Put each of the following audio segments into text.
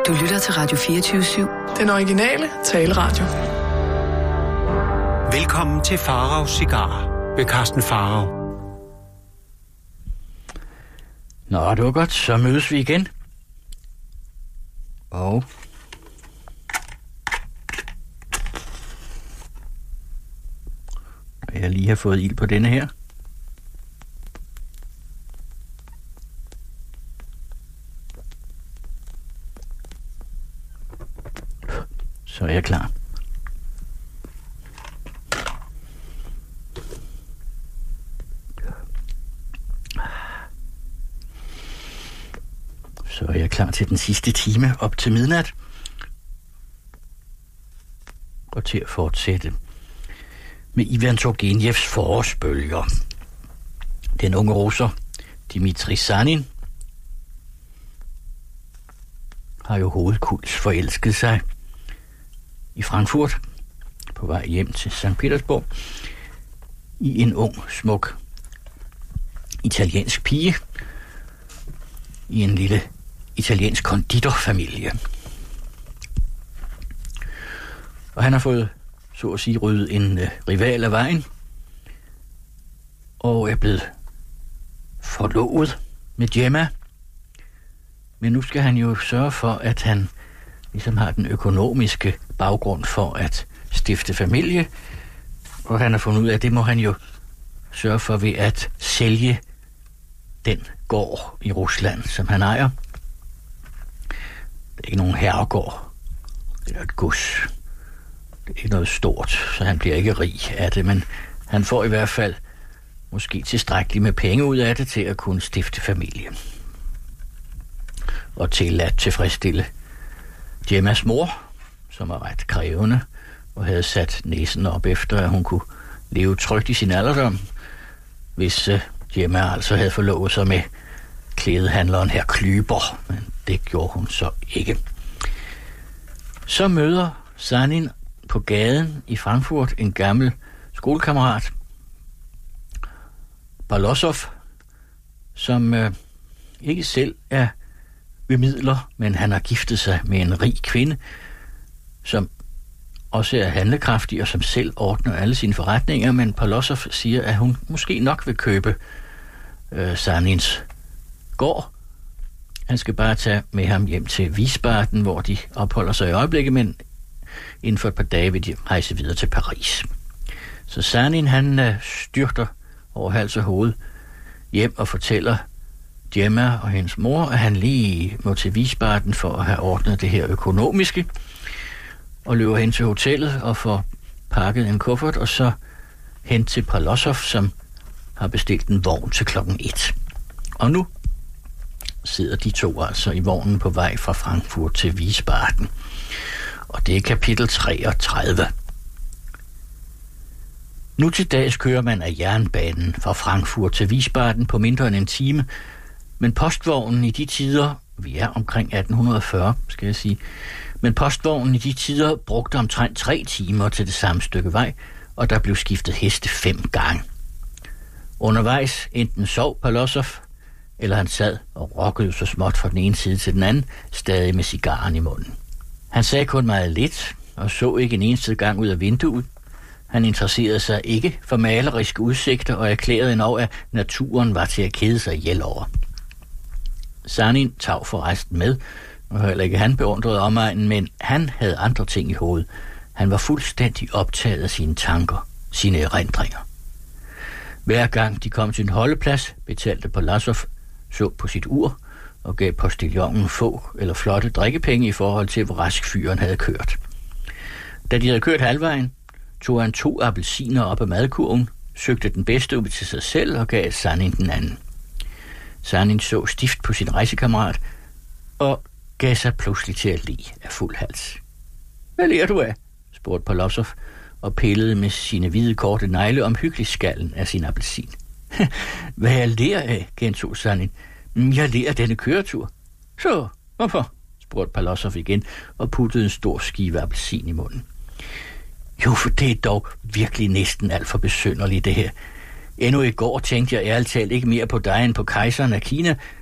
Du lytter til Radio 24/7. Den originale taleradio. Velkommen til Faraos Cigarer ved Carsten Farao. Nå, det var godt. Så mødes vi igen. Og jeg lige har fået ild på denne her. Så er jeg klar. Så er jeg klar til den sidste time op til midnat. Og til at fortsætte med Ivan Turgenjevs forårsbølger. Den unge russer, Dmitri Sanin, har jo hovedkuls forelsket sig i Frankfurt på vej hjem til St. Petersborg i en ung, smuk italiensk pige i en lille italiensk konditorfamilie. Og han har fået, så at sige, ryddet en rival af vejen og er blevet forlovet med Gemma. Men nu skal han jo sørge for, at han ligesom har den økonomiske baggrund for at stifte familie, og han har fundet ud af, at det må han jo sørge for ved at sælge den gård i Rusland, som han ejer. Det er ikke nogen herregård, det er et gods. Det er ikke noget stort, så han bliver ikke rig af det, men han får i hvert fald måske tilstrækkeligt med penge ud af det til at kunne stifte familie. Og til at tilfredsstille Gemmas mor, som er ret krævende og havde sat næsen op efter, at hun kunne leve trygt i sin alderdom, hvis Gemma altså havde forlovet sig med klædehandleren her Klyber, men det gjorde hun så ikke. Så møder Sanin på gaden i Frankfurt en gammel skolekammerat, Balosov, som ikke selv er ved midler, men han har giftet sig med en rig kvinde, som også er handlekraftig og som selv ordner alle sine forretninger, men Balosov siger, at hun måske nok vil købe Sanins gård. Han skal bare tage med ham hjem til Wiesbaden, hvor de opholder sig i øjeblikket, men inden for et par dage vil de rejse videre til Paris. Så Sanin, han styrter over hals og hoved hjem og fortæller Gemma og hendes mor, at han lige må til Wiesbaden for at have ordnet det her økonomiske, og løber hen til hotellet og får pakket en kuffert, og så hen til Balosov, som har bestilt en vogn til 1:00. Og nu sidder de to altså i vognen på vej fra Frankfurt til Wiesbaden. Og det er kapitel 33. Nu til dags kører man af jernbanen fra Frankfurt til Wiesbaden på mindre end en time, men postvognen i de tider, vi er omkring 1840, skal jeg sige, men postvognen i de tider brugte omtrent 3 timer til det samme stykke vej, og der blev skiftet heste 5 gange. Undervejs enten sov Balosov, eller han sad og rokkede så småt fra den ene side til den anden, stadig med cigaren i munden. Han sagde kun meget lidt, og så ikke en eneste gang ud af vinduet. Han interesserede sig ikke for maleriske udsigter, og erklærede endnu, at naturen var til at kede sig ihjel over. Sanin tav forresten med, og heller ikke han beundrede omegnen, men han havde andre ting i hovedet. Han var fuldstændig optaget af sine tanker, sine erindringer. Hver gang de kom til en holdeplads, betalte Balosov så på sit ur og gav postillonen få eller flotte drikkepenge i forhold til, hvor rask fyren havde kørt. Da de havde kørt halvvejen, tog han 2 appelsiner op af madkurven, søgte den bedste ud til sig selv og gav Sanin den anden. Sanin så stift på sin rejsekammerat og gav sig pludselig til at le af fuld hals. Hvad ler du af? Spurgte Balosov og pillede med sine hvide korte negle omhyggeligt skallen af sin appelsin. Hvad jeg ler af, gentog Sanin. Jeg ler af denne køretur. Så, hvorfor? Spurgte Balosov igen og puttede en stor skive appelsin i munden. Jo, for det er dog virkelig næsten alt for besynderligt det her. Endnu i går tænkte jeg ærligt talt ikke mere på dig end på kejseren af Kina,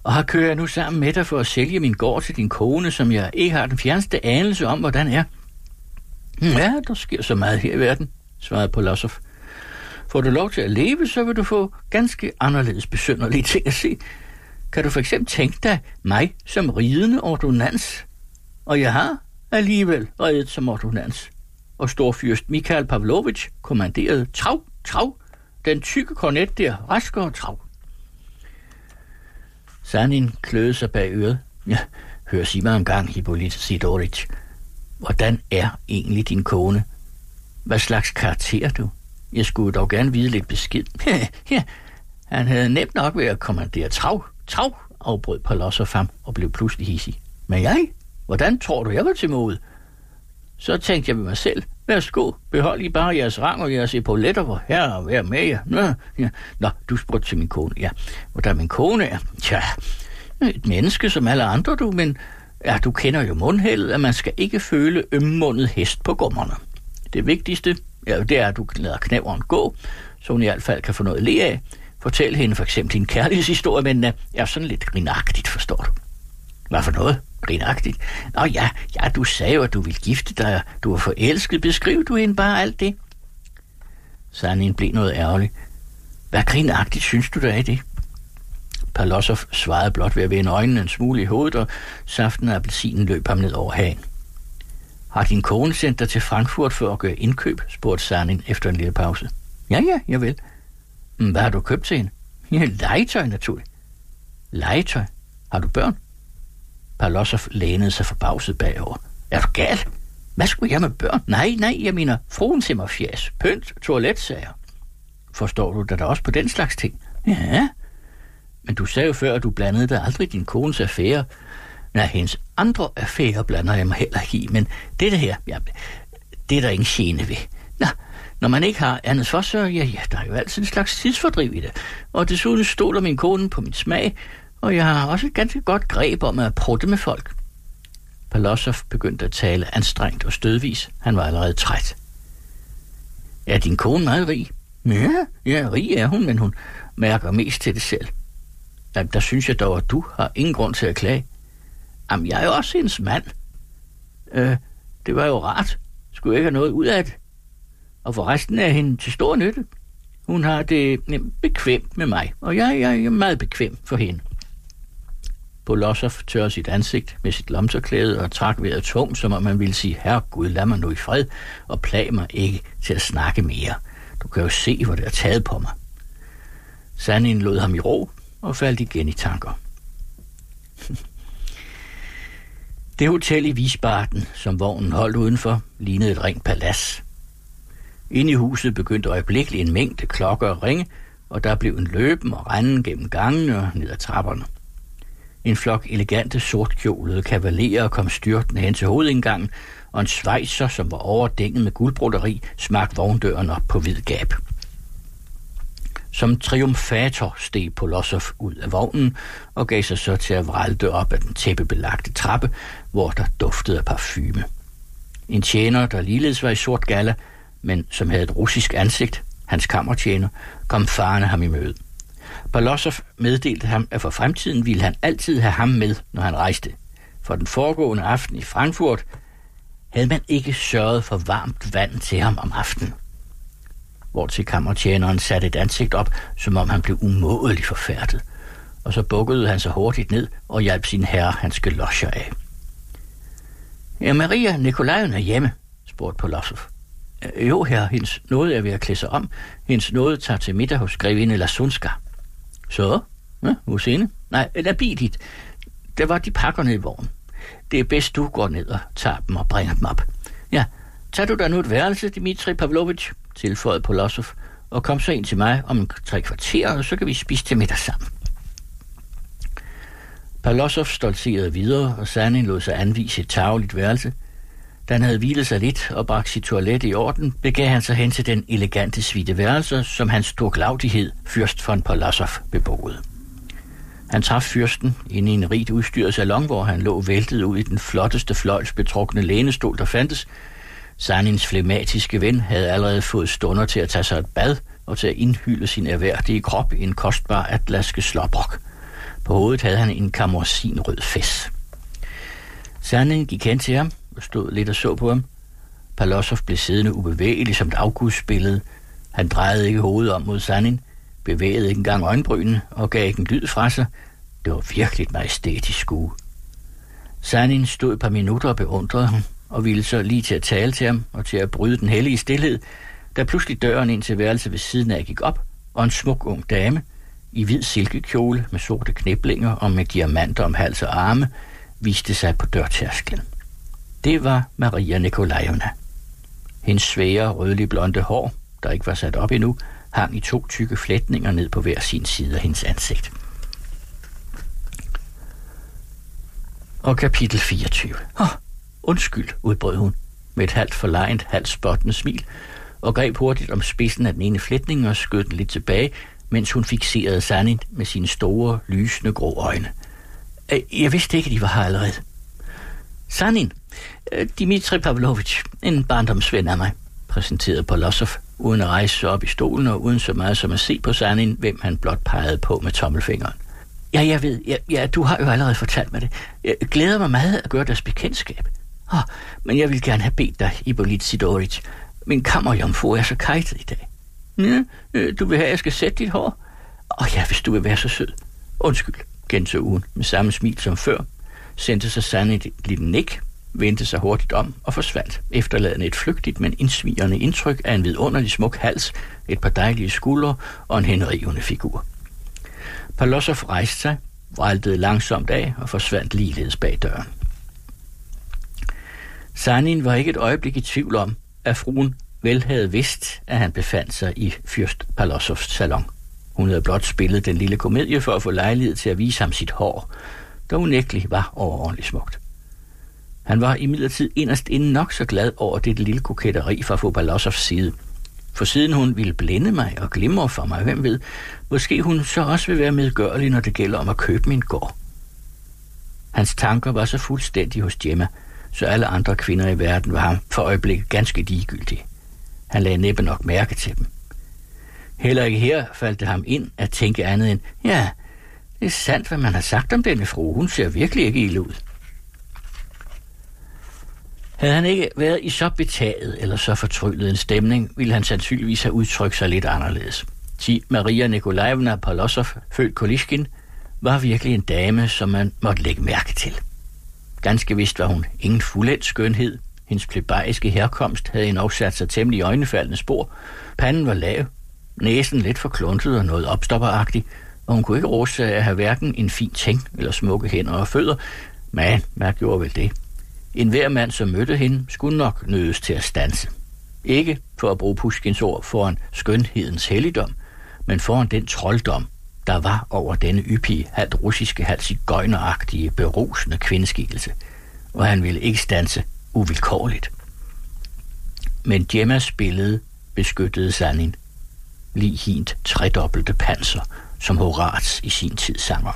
Og kører jeg nu sammen med dig for at sælge min gård til din kone, som jeg ikke har den fjerneste anelse om, hvordan er. Ja, der sker så meget her i verden, svarede Polosov. Får du lov til at leve, så vil du få ganske anderledes besynderlige ting at se. Kan du for eksempel tænke dig mig som ridende ordonnans? Og jeg har alligevel ridet som ordonnans. Og storfyrst Mikhail Pavlovich kommanderede trav, den tykke kornet der, raskere trav. Sanin kløede sig bag øret. Ja, hør sig mig en gang, Hippolyte Sidorich. Hvordan er egentlig din kone? Hvad slags karakter du? Jeg skulle dog gerne vide lidt besked. Ja, han havde nemt nok ved at kommandere trav, afbrød Polosov ham og blev pludselig hissig. Men jeg? Hvordan tror du, jeg var til mode? Så tænkte jeg ved mig selv. Værsgo, behold I bare jeres rang og jeres epauletter, hvor herre og vær med jer. Nå, du spurgte til min kone. Ja, hvordan min kone er? Tja, et menneske som alle andre, du, men ja, du kender jo mundhældet, at man skal ikke føle ømmundet hest på gummerne. Det vigtigste, ja, det er, at du lader knæveren gå, så hun i hvert fald kan få noget at le af. Fortæl hende for eksempel din kærlighedshistorie, men er sådan lidt grinagtigt, forstår du. Hvad for noget? Grinagtigt? Nå ja, du sagde jo, at du ville gifte dig, du var forelsket. Beskriv du hende bare alt det? Sanin blev noget ærgerlig. Hvad grinagtigt synes du, der er i det? Polosov svarede blot ved at vende øjnene en smule i hovedet, og saften af appelsinen løb ham ned over hagen. Har din kone sendt dig til Frankfurt for at gøre indkøb? Spurgte Sanin efter en lille pause. Ja, jeg vil. Hvad har du købt til hende? Ja, legetøj naturligt. Legetøj? Har du børn? Polosov lænede sig forbavset bagover. Er du gal? Hvad skulle jeg med børn? Nej, jeg mener fruen til mig fjæs, pynt, toiletsager. Forstår du da også på den slags ting? Ja, men du sagde jo før, at du blandede dig aldrig din kones affære. Nej, hendes andre affære blander jeg mig heller ikke i, men det her, ja, det er der ingen gene ved. Nå, når man ikke har andet for, så ja, der er jo altid en slags tidsfordriv i det. Og desuden stoler min kone på min smag, og jeg har også et ganske godt greb om at prutte med folk. Polosov begyndte at tale anstrengt og stødvis. Han var allerede træt. Er din kone meget rig? Ja, rig er hun, men hun mærker mest til det selv. Jamen, der synes jeg dog, at du har ingen grund til at klage. Jamen, jeg er jo også hendes mand. Det var jo rart. Skulle jeg ikke have noget ud af det? Og forresten er hende til stor nytte. Hun har det bekvemt med mig, og jeg er meget bekvem for hende. Polosov tørrede sit ansigt med sit lomterklæde og trak vejret tungt, som om man ville sige, herregud, lad mig nu i fred, og plag mig ikke til at snakke mere. Du kan jo se, hvor det er taget på mig. Sanin lod ham i ro og faldt igen i tanker. Det hotel i Wiesbaden, som vognen holdt udenfor, lignede et rent palads. Inde i huset begyndte øjeblikkeligt en mængde klokker at ringe, og der blev en løben og renden gennem gangene og ned ad trapperne. En flok elegante sortkjolede kavalerer kom styrtende hen til hovedindgangen, og en svejser, som var overdænget med guldbroderi, smagte vogndøren op på vid gab. Som triumfator steg Polosov ud af vognen og gav sig så til at vralde op ad den tæppebelagte trappe, hvor der duftede af parfume. En tjener, der ligeledes var i sort galla, men som havde et russisk ansigt, hans kammertjener, kom farende ham i møde. Polosov meddelte ham, at for fremtiden ville han altid have ham med, når han rejste. For den foregående aften i Frankfurt havde man ikke sørget for varmt vand til ham om aftenen. Hvortil kammertjeneren satte et ansigt op, som om han blev umådelig forfærdet. Og så bukkede han sig hurtigt ned og hjalp sin herre hans galosjer af. Er Maria Nikolajevna hjemme? Spurgte Polosov. Jo, herre, hendes nåde er ved at klæde sig om. Hendes nåde tager til middag hos grevinde Lasunska. Så? Ja, hos hende? Nej, labidigt. Der var de pakkerne i vognen. Det er bedst, du går ned og tager dem og bringer dem op. Ja, tager du da nu et værelse, Dmitri Pavlovich, tilføjede Polosov, og kom så ind til mig om 3 kvarter, og så kan vi spise til middag sammen. Polosov stoltserede videre, og Sanin lod sig anvise et tarveligt værelse. Da han havde hvilet sig lidt og bragt sit toilet i orden, begav han sig hen til den elegante suite værelser, som hans storglaudighed, fyrst von Polosov, beboede. Han traf fyrsten inde i en rigt udstyret salon, hvor han lå væltet ud i den flotteste fløjlsbetrukne lænestol, der fandtes. Sanins flegmatiske ven havde allerede fået stunder til at tage sig et bad og til at indhylde sin erhverdige krop i en kostbar atlaske slåbrok. På hovedet havde han en karmosinrød fes. Sanin gik hen til ham og stod lidt og så på ham. Palosov blev siddende ubevægelig som et afgudsbillede. Han drejede ikke hovedet om mod Sanin, bevægede ikke engang øjenbrynene og gav ikke en lyd fra sig. Det var virkelig et majestætisk skue. Sanin stod et par minutter og beundrede ham, og ville så lige til at tale til ham og til at bryde den hellige stilhed, da pludselig døren ind til værelset ved siden af gik op, og en smuk ung dame i hvid silkekjole med sorte knæblinger og med diamanter om hals og arme viste sig på dørtærsklen. Det var Maria Nikolajevna. Hendes svære, rødlig blonde hår, der ikke var sat op endnu, hang i 2 tykke flætninger ned på hver sin side af hendes ansigt. Og kapitel 24. Undskyld, udbrød hun, med et halvt forlegent, halvt spottende smil, og greb hurtigt om spidsen af den ene flætning og skød den lidt tilbage, mens hun fikserede Sanin med sine store, lysende grå øjne. Jeg vidste ikke, at de var her allerede. Sanin, Dmitri Pavlovich, en barndomsven af mig, præsenterede Palosov, uden at rejse sig op i stolen og uden så meget som at se på Sanin, hvem han blot pegede på med tommelfingeren. Ja, jeg ved. Ja, du har jo allerede fortalt mig det. Jeg glæder mig meget at gøre deres bekendtskab. Men jeg vil gerne have bedt dig, Ippolit Sidorich. Min kammerjomfru er så kajtet i dag. Ja, du vil have, at jeg skal sætte dit hår? Ja, hvis du vil være så sød. Undskyld, gentog hun med samme smil som før, sendte sig Sanin et lille nik, vendte sig hurtigt om og forsvandt, efterladende et flygtigt, men indsvigrende indtryk af en vidunderlig smuk hals, et par dejlige skuldre og en henrivende figur. Palosov rejste sig, vræltede langsomt af og forsvandt ligeledes bag døren. Sanin var ikke et øjeblik i tvivl om, at fruen vel havde vidst, at han befandt sig i fyrst Palosovs salon. Hun havde blot spillet den lille komedie for at få lejlighed til at vise ham sit hår, der unægteligt var overordentligt smukt. Han var imidlertid inderst inde nok så glad over dette lille koketteri fra fru Palosovs side. For siden hun ville blinde mig og glimre for mig, hvem ved, måske hun så også vil være medgørlig, når det gælder om at købe min gård. Hans tanker var så fuldstændig hos Gemma, så alle andre kvinder i verden var ham for øjeblikket ganske ligegyldige. Han lagde næppe nok mærke til dem. Heller ikke her faldt det ham ind at tænke andet end, ja, det er sandt, hvad man har sagt om denne frue. Hun ser virkelig ikke ille ud. Havde han ikke været i så betaget eller så fortryllet en stemning, ville han sandsynligvis have udtrykt sig lidt anderledes. Maria Nikolajevna Palosov, født Kolishkin, var virkelig en dame, som man måtte lægge mærke til. Ganske vist var hun ingen fuldendt skønhed. Hendes plebeiske herkomst havde endnu sat sig temmelig øjnefaldende spor. Panden var lav, næsen lidt forkluntet og noget opstopperagtig, og hun kunne ikke rose sig at have hverken en fin ting eller smukke hænder og fødder, men hvad gjorde vel det? En hver mand, som mødte hende, skulle nok nødes til at standse. Ikke for at bruge Pushkins ord foran skønhedens helligdom, men foran den trolddom, der var over denne yppige, halvt russiske, halvt sigøjneragtige, berusende kvindeskikkelse, og han ville ikke standse uvilkårligt. Men Gemmas billede beskyttede Sanin, lige hint tredobbelte panser, som Horaz i sin tid sang om.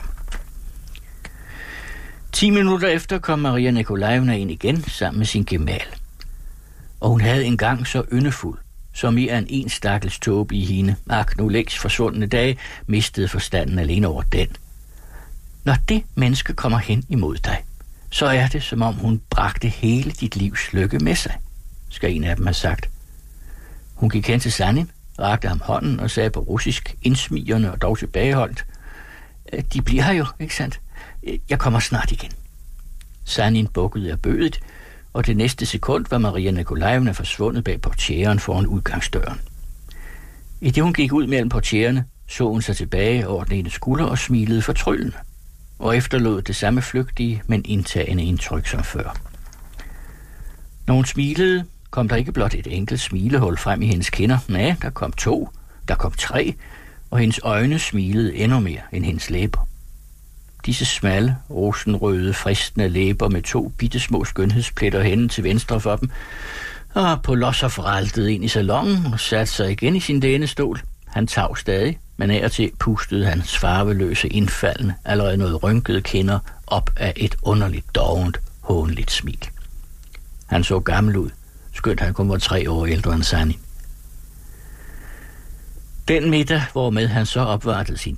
10 minutter efter kom Maria Nikolajevna ind igen sammen med sin gemal. Og hun havde engang så yndefuld, som mere end en stakkels tåbe i hende, nu længst forsvundne dage, mistede forstanden alene over den. Når det menneske kommer hen imod dig, så er det, som om hun bragte hele dit livs lykke med sig, skal en af dem have sagt. Hun gik hen til Sanin, rakte ham hånden og sagde på russisk, indsmigerne og dog tilbageholdt, de bliver her jo, ikke sandt? Jeg kommer snart igen. Sanin bukkede af bødet, og det næste sekund var Maria Nikolajevna forsvundet bag portieren foran udgangsdøren. I det hun gik ud mellem portiererne, så hun sig tilbage over den ene skulder og smilede fortryllende, og efterlod det samme flygtige, men indtagende indtryk som før. Når hun smilede, kom der ikke blot et enkelt smilehul frem i hendes kinder. Nej, der kom 2, der kom 3, og hendes øjne smilede endnu mere end hendes læber. Disse smalle, rosenrøde, fristende læber med 2 bittesmå skønhedspletter henne til venstre for dem. Og Palosov raltede ind i salonen og satte sig igen i sin lænestol. Han tav stadig, men af og til pustede hans farveløse indfaldende, allerede noget rynkede kinder op af et underligt dovent, hånligt smil. Han så gammel ud, skønt han kun var 3 år ældre end Sanin. Den middag, hvormed han så opvartede sin gæst,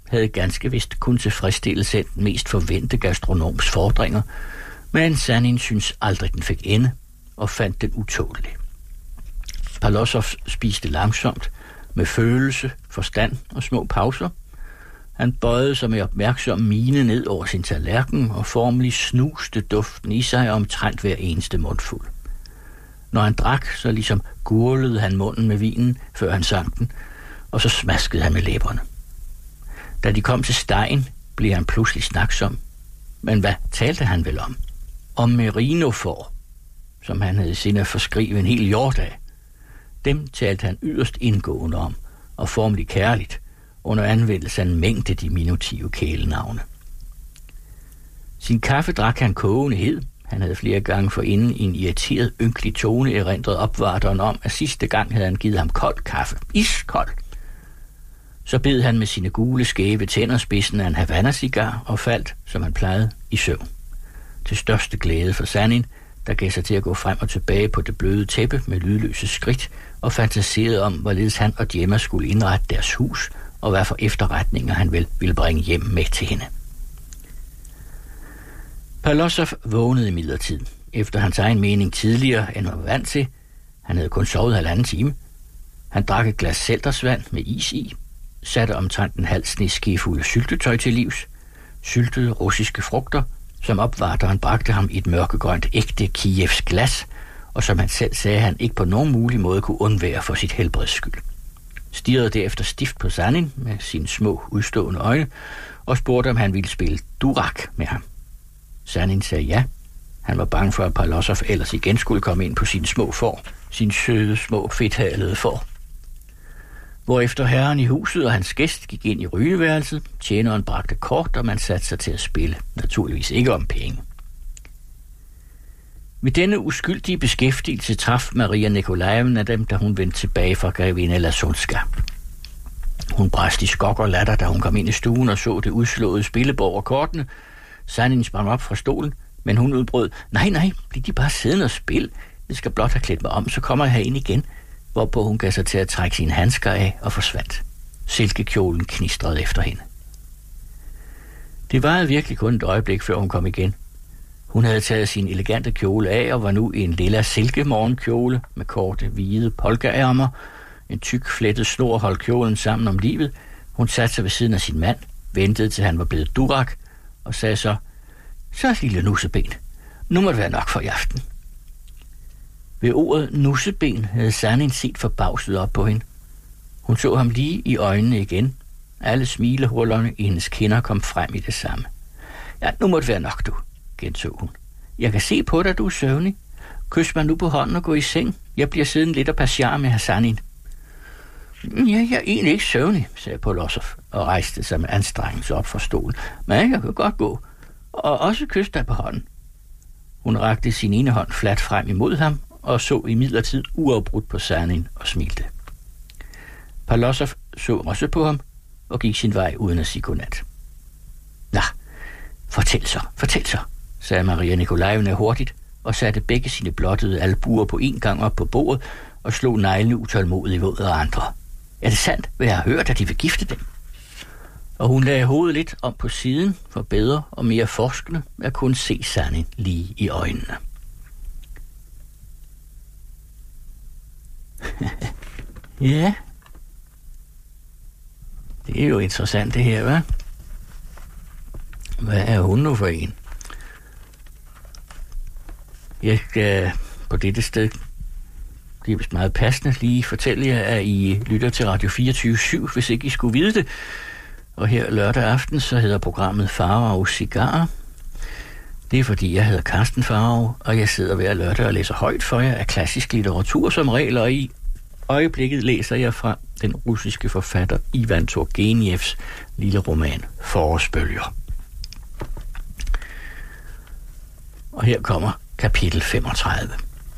havde ganske vist kun tilfredsstillet den mest forventede gastronoms fordringer, men Sanin synes aldrig den fik ende og fandt den utålelig. Palosov spiste langsomt, med følelse, forstand og små pauser. Han bøjede sig med opmærksom mine ned over sin tallerken og formelig snuste duften i sig omtrent hver eneste mundfuld. Når han drak, så ligesom gurlede han munden med vinen, før han sank den, og så smaskede han med læberne. Da de kom til stegen, blev han pludselig snaksom. Men hvad talte han vel om? Om merinofor, som han havde i sinde at forskrive en hel hjort af. Dem talte han yderst indgående om, og formelig kærligt, under anvendelse af en mængde diminutive kælenavne. Sin kaffe drak han kogende hed. Han havde flere gange forinden i en irriteret, ynkelig tone erindret opvarteren om, at sidste gang havde han givet ham kold kaffe. Iskold. Så bed han med sine gule, skæve tænder spidsen af en Havana-cigar og faldt, som han plejede, i søvn. Til største glæde for Sanin, der gav sig til at gå frem og tilbage på det bløde tæppe med lydløse skridt og fantaserede om, hvorledes han og Gemma skulle indrette deres hus og hvad for efterretninger han vel ville bringe hjem med til hende. Palosov vågnede imidlertid, efter hans egen mening tidligere end han var vant til. Han havde kun sovet 1,5 time. Han drak et glas seltersvand med is i, satte omtrent en halv sneskefuld syltetøj til livs, syltede russiske frugter, som opvarteren bragte ham i et mørkegrønt ægte Kievs glas, og som han selv sagde, han ikke på nogen mulig måde kunne undvære for sit helbreds skyld. Stirrede derefter stift på Sanin med sine små udstående øjne, og spurgte, om han ville spille durak med ham. Sanin sagde ja. Han var bange for, at Palosov ellers igen skulle komme ind på sine små får, sine søde, små, fedthalede får. Hvorefter herren i huset og hans gæst gik ind i rygeværelset, tjeneren bragte kort, og man satte sig til at spille. Naturligvis ikke om penge. Med denne uskyldige beskæftigelse traf Maria Nikolajevna dem, da hun vendte tilbage fra grevinde Lasunska. Hun bræste i skok og latter, da hun kom ind i stuen og så det udslåede spillebord og kortene. Sanin sprang op fra stolen, men hun udbrød, nej, bliv de bare siddende og spil. Jeg skal blot have klædt mig om, så kommer jeg herind igen. Hvorpå hun gav sig til at trække sine handsker af og forsvandt. Silkekjolen knistrede efter hende. Det varede virkelig kun et øjeblik, før hun kom igen. Hun havde taget sin elegante kjole af og var nu i en lilla silkemorgenkjole med korte, hvide polkaærmer. En tyk, flettet snor holdt kjolen sammen om livet. Hun satte sig ved siden af sin mand, ventede til han var blevet durak, og sagde så lille nusseben, nu må det være nok for i aften. Ved ordet nusseben havde Sanin set forbavset op på hende. Hun så ham lige i øjnene igen. Alle smilehullerne i hendes kinder kom frem i det samme. Ja, nu må det være nok, du, gentog hun. Jeg kan se på dig, du er søvnig. Kys mig nu på hånden og gå i seng. Jeg bliver siddende lidt og passiar med Sanin. Ja, jeg er egentlig ikke søvnig, sagde Palosov og rejste sig med anstrengelse op fra stolen. Men jeg kan godt gå. Og også kysse dig på hånden. Hun rakte sin ene hånd fladt frem imod ham og så imidlertid uafbrudt på Sanin og smilte. Palosov så også på ham og gik sin vej uden at sige godnat. Nå, fortæl så, sagde Maria Nikolajevna hurtigt og satte begge sine blottede albuer på en gang op på bordet og slog neglene utålmodigt mod andre. Er det sandt, hvad jeg har hørt, at de vil gifte dem? Og hun lagde hovedet lidt om på siden for bedre og mere forskende at kunne se Sanin lige i øjnene. Ja, det er jo interessant det her, hva'? Hvad er hun nu for en? Jeg skal på dette sted, det er vist meget passende, lige fortælle jer, at I lytter til Radio 24/7, hvis ikke I skulle vide det. Og her lørdag aften, så hedder programmet Farao Cigar. Det er fordi, jeg hedder Carsten Farao, og jeg sidder hver lørdag og læser højt for jer af klassisk litteratur som regel, og i øjeblikket læser jeg fra den russiske forfatter Ivan Turgenevs lille roman Forårsbølger. Og her kommer kapitel 35.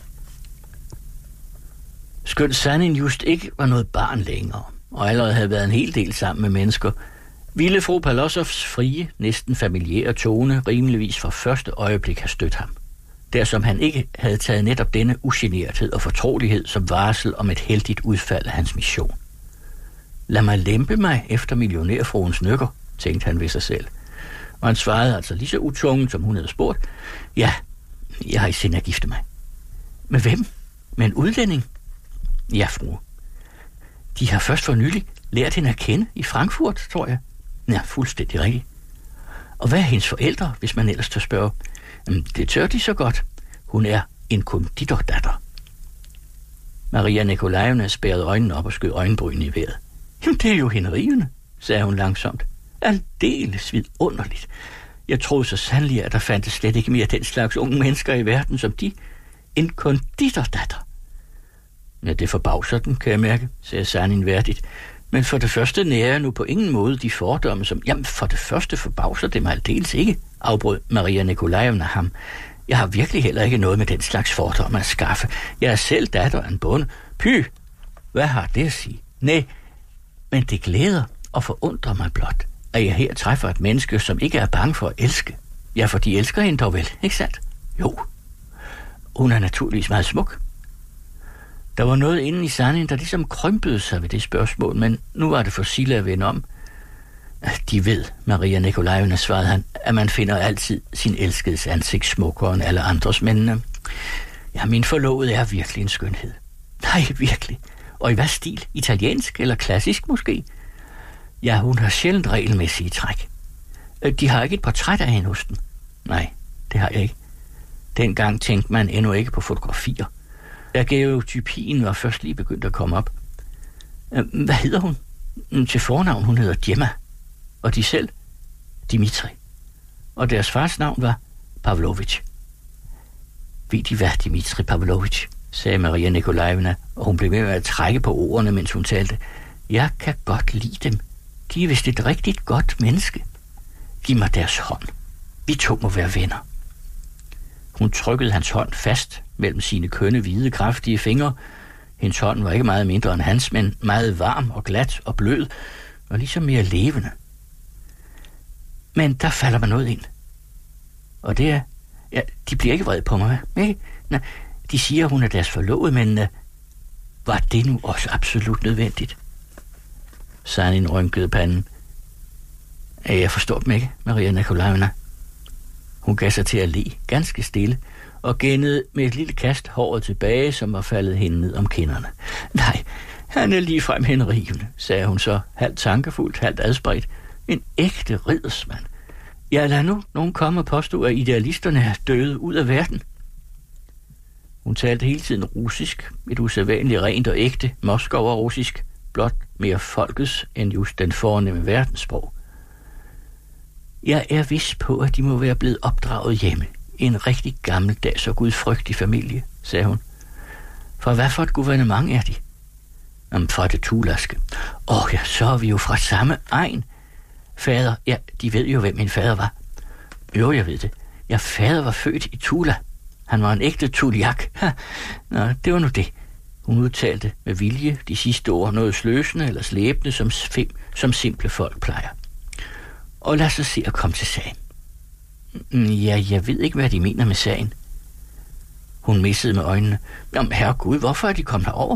Skønt Sanin just ikke var noget barn længere, og allerede havde været en hel del sammen med mennesker, ville fru Palosovs frie, næsten familiære tone rimeligvis fra første øjeblik have stødt ham, dersom han ikke havde taget netop denne ugenerthed og fortrolighed som varsel om et heldigt udfald af hans mission. Lad mig lempe mig efter millionærfruens nykker, tænkte han ved sig selv. Og han svarede altså lige så utvunget, som hun havde spurgt. Ja, jeg har i sind at gifte mig. Med hvem? Med en udlænding? Ja, frue. De har først for nylig lært hende at kende i Frankfurt, tror jeg. Ja, fuldstændig rigtigt. Og hvad er hendes forældre, hvis man ellers tør spørge? Det tør de så godt. Hun er en konditordatter. Maria Nikolajevna spærrede øjnene op og skød øjenbrynene i vejret. Jamen, det er jo henrivende, sagde hun langsomt. Aldeles vidunderligt. Jeg troede så sandelig, at der fandtes slet ikke mere den slags unge mennesker i verden som de. En konditordatter. Ja, det forbavser den, kan jeg mærke, sagde Sanin værdigt. Men for det første nærer jeg nu på ingen måde de fordomme, som... Jamen, for det første forbavser det mig aldeles ikke, afbrød Maria Nikolajevna ham. Jeg har virkelig heller ikke noget med den slags fordomme at skaffe. Jeg er selv datter af en bonde. Py, hvad har det at sige? Nej, men det glæder og forundrer mig blot, at jeg her træffer et menneske, som ikke er bange for at elske. Ja, for de elsker hende dog vel, ikke sandt? Jo. Hun er naturligvis meget smuk. Der var noget inde i Sanin, der ligesom krympede sig ved det spørgsmål, men nu var det for Silla at vende om. De ved, Maria Nikolajevna, svarede han, at man finder altid sin elskedes ansigt smukkere end alle andres, men ja, min forlovede er virkelig en skønhed. Nej, virkelig. Og i hvad stil? Italiensk eller klassisk måske? Ja, hun har sjældent regelmæssige træk. De har ikke et portræt af hende hos den. Nej, det har jeg ikke. Dengang tænkte man endnu ikke på fotografier. Daguerreotypien var først lige begyndt at komme op. Hvad hedder hun? Til fornavn, hun hedder Gemma. Og de selv? Dimitri. Og deres fars navn var Pavlovich. Ved de hvad, Dimitri Pavlovich? Sagde Maria Nikolajevna, og hun blev ved med at trække på ordene, mens hun talte. Jeg kan godt lide dem. De er vist et rigtigt godt menneske. Giv mig deres hånd. Vi to må være venner. Hun trykkede hans hånd fast mellem sine kønne, hvide, kraftige fingre. Hendes hånd var ikke meget mindre end hans, men meget varm og glat og blød, og ligesom mere levende. Men der falder mig noget ind. Og det er... Ja, de bliver ikke vred på mig, ikke? Nej, de siger, hun er deres forlovede, men var det nu også absolut nødvendigt? Sanin rynkede panden. Jeg forstår dem ikke, Maria Nikolajevna. Hun gav sig til at le, ganske stille, og gennede med et lille kast håret tilbage, som var faldet hende ned om kinderne. Nej, han er ligefrem henrivende, sagde hun så, halvt tankefuldt, halvt adspredt. En ægte riddersmand. Jeg lader nu nogen komme og påstå, at idealisterne er døde ud af verden. Hun talte hele tiden russisk, et usædvanligt rent og ægte Moskova-russisk, blot mere folkets end just den fornemme verdenssprog. Jeg er vids på, at de må være blevet opdraget hjemme. En rigtig gammeldags og gudfrygtig familie, sagde hun. For hvad for et gouvernement er de? Fra det Tulaske. Ja, så er vi jo fra samme egen. Fader, ja, de ved jo, hvem min fader var. Jo, jeg ved det. Ja, fader var født i Tula. Han var en ægte tuliak. Nå, det var nu det. Hun udtalte med vilje de sidste ord noget sløsende eller slæbende, som simple folk plejer. Og lad os se at komme til sagen. Ja, jeg ved ikke, hvad de mener med sagen. Hun missede med øjnene. Jamen, herregud, hvorfor er de kommet herover?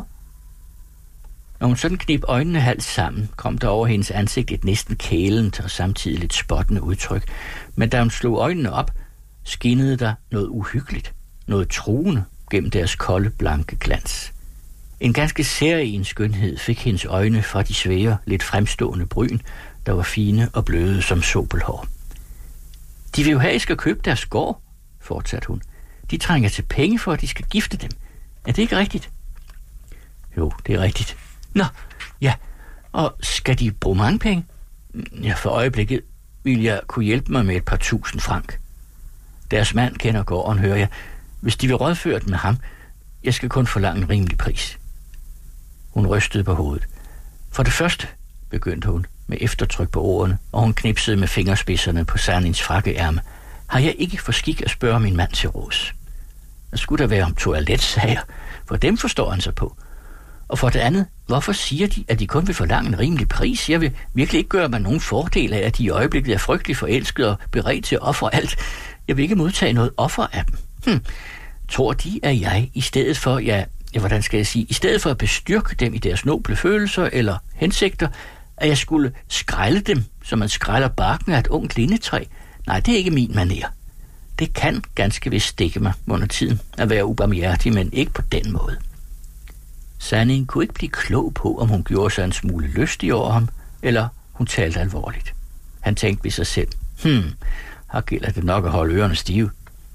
Når hun sådan knep øjnene halvt sammen, kom der over hendes ansigt et næsten kælent og samtidig lidt spottende udtryk. Men da hun slog øjnene op, skinnede der noget uhyggeligt, noget truende gennem deres kolde, blanke glans. En ganske særegen skønhed fik hendes øjne fra de svære, lidt fremstående bryn, der var fine og bløde som sobelhår. De vil jo have, at I skal købe deres gård, fortsatte hun. De trænger til penge for, at de skal gifte dem. Er det ikke rigtigt? Jo, det er rigtigt. Nå, ja. Og skal de bruge mange penge? Ja, for øjeblikket vil jeg kunne hjælpe mig med et par 1000 frank. Deres mand kender gården, hører jeg. Hvis de vil rådføre den med ham, jeg skal kun forlange en rimelig pris. Hun rystede på hovedet. For det første, begyndte hun med eftertryk på ordene, og hun knipsede med fingerspidserne på Sanins frakkeærme. Har jeg ikke for skik at spørge min mand til råds? Der skulle der være om toiletsager, for dem forstår han sig på. Og for det andet, hvorfor siger de, at de kun vil forlange en rimelig pris? Jeg vil virkelig ikke gøre mig nogen fordel af, at de i øjeblikket er frygtelig forelskede og beredt til at ofre alt. Jeg vil ikke modtage noget offer af dem. Tror de, at jeg i stedet for, hvordan skal jeg sige, i stedet for at bestyrke dem i deres noble følelser eller hensigter, At jeg skulle skrælle dem, som man skræller barken af et ungt lindetræ. Nej, det er ikke min manér. Det kan ganske vist stikke mig under tiden at være ubarmhjertig, men ikke på den måde. Sannin kunne ikke blive klog på, om hun gjorde sig en smule lystig over ham, eller hun talte alvorligt. Han tænkte ved sig selv, her gælder det nok at holde ørerne stive.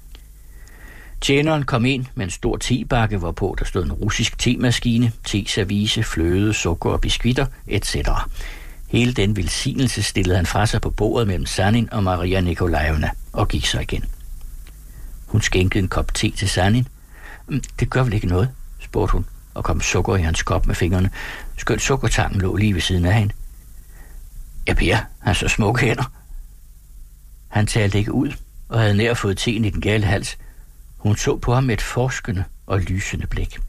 Tjeneren kom ind med en stor tebakke, hvorpå der stod en russisk temaskine, teservice, fløde, sukker og biskuitter, etc. Hele den velsignelse stillede han fra sig på bordet mellem Sannin og Maria Nikolajevna og gik så igen. Hun skænkede en kop te til Sannin. Det gør vel ikke noget, spurgte hun, og kom sukker i hans kop med fingrene, skønt sukkertangen lå lige ved siden af hende. Ja, Per, han så smukke hænder. Han talte ikke ud, og havde nær fået teen i den gale hals. Hun så på ham med et forskende og lysende blik.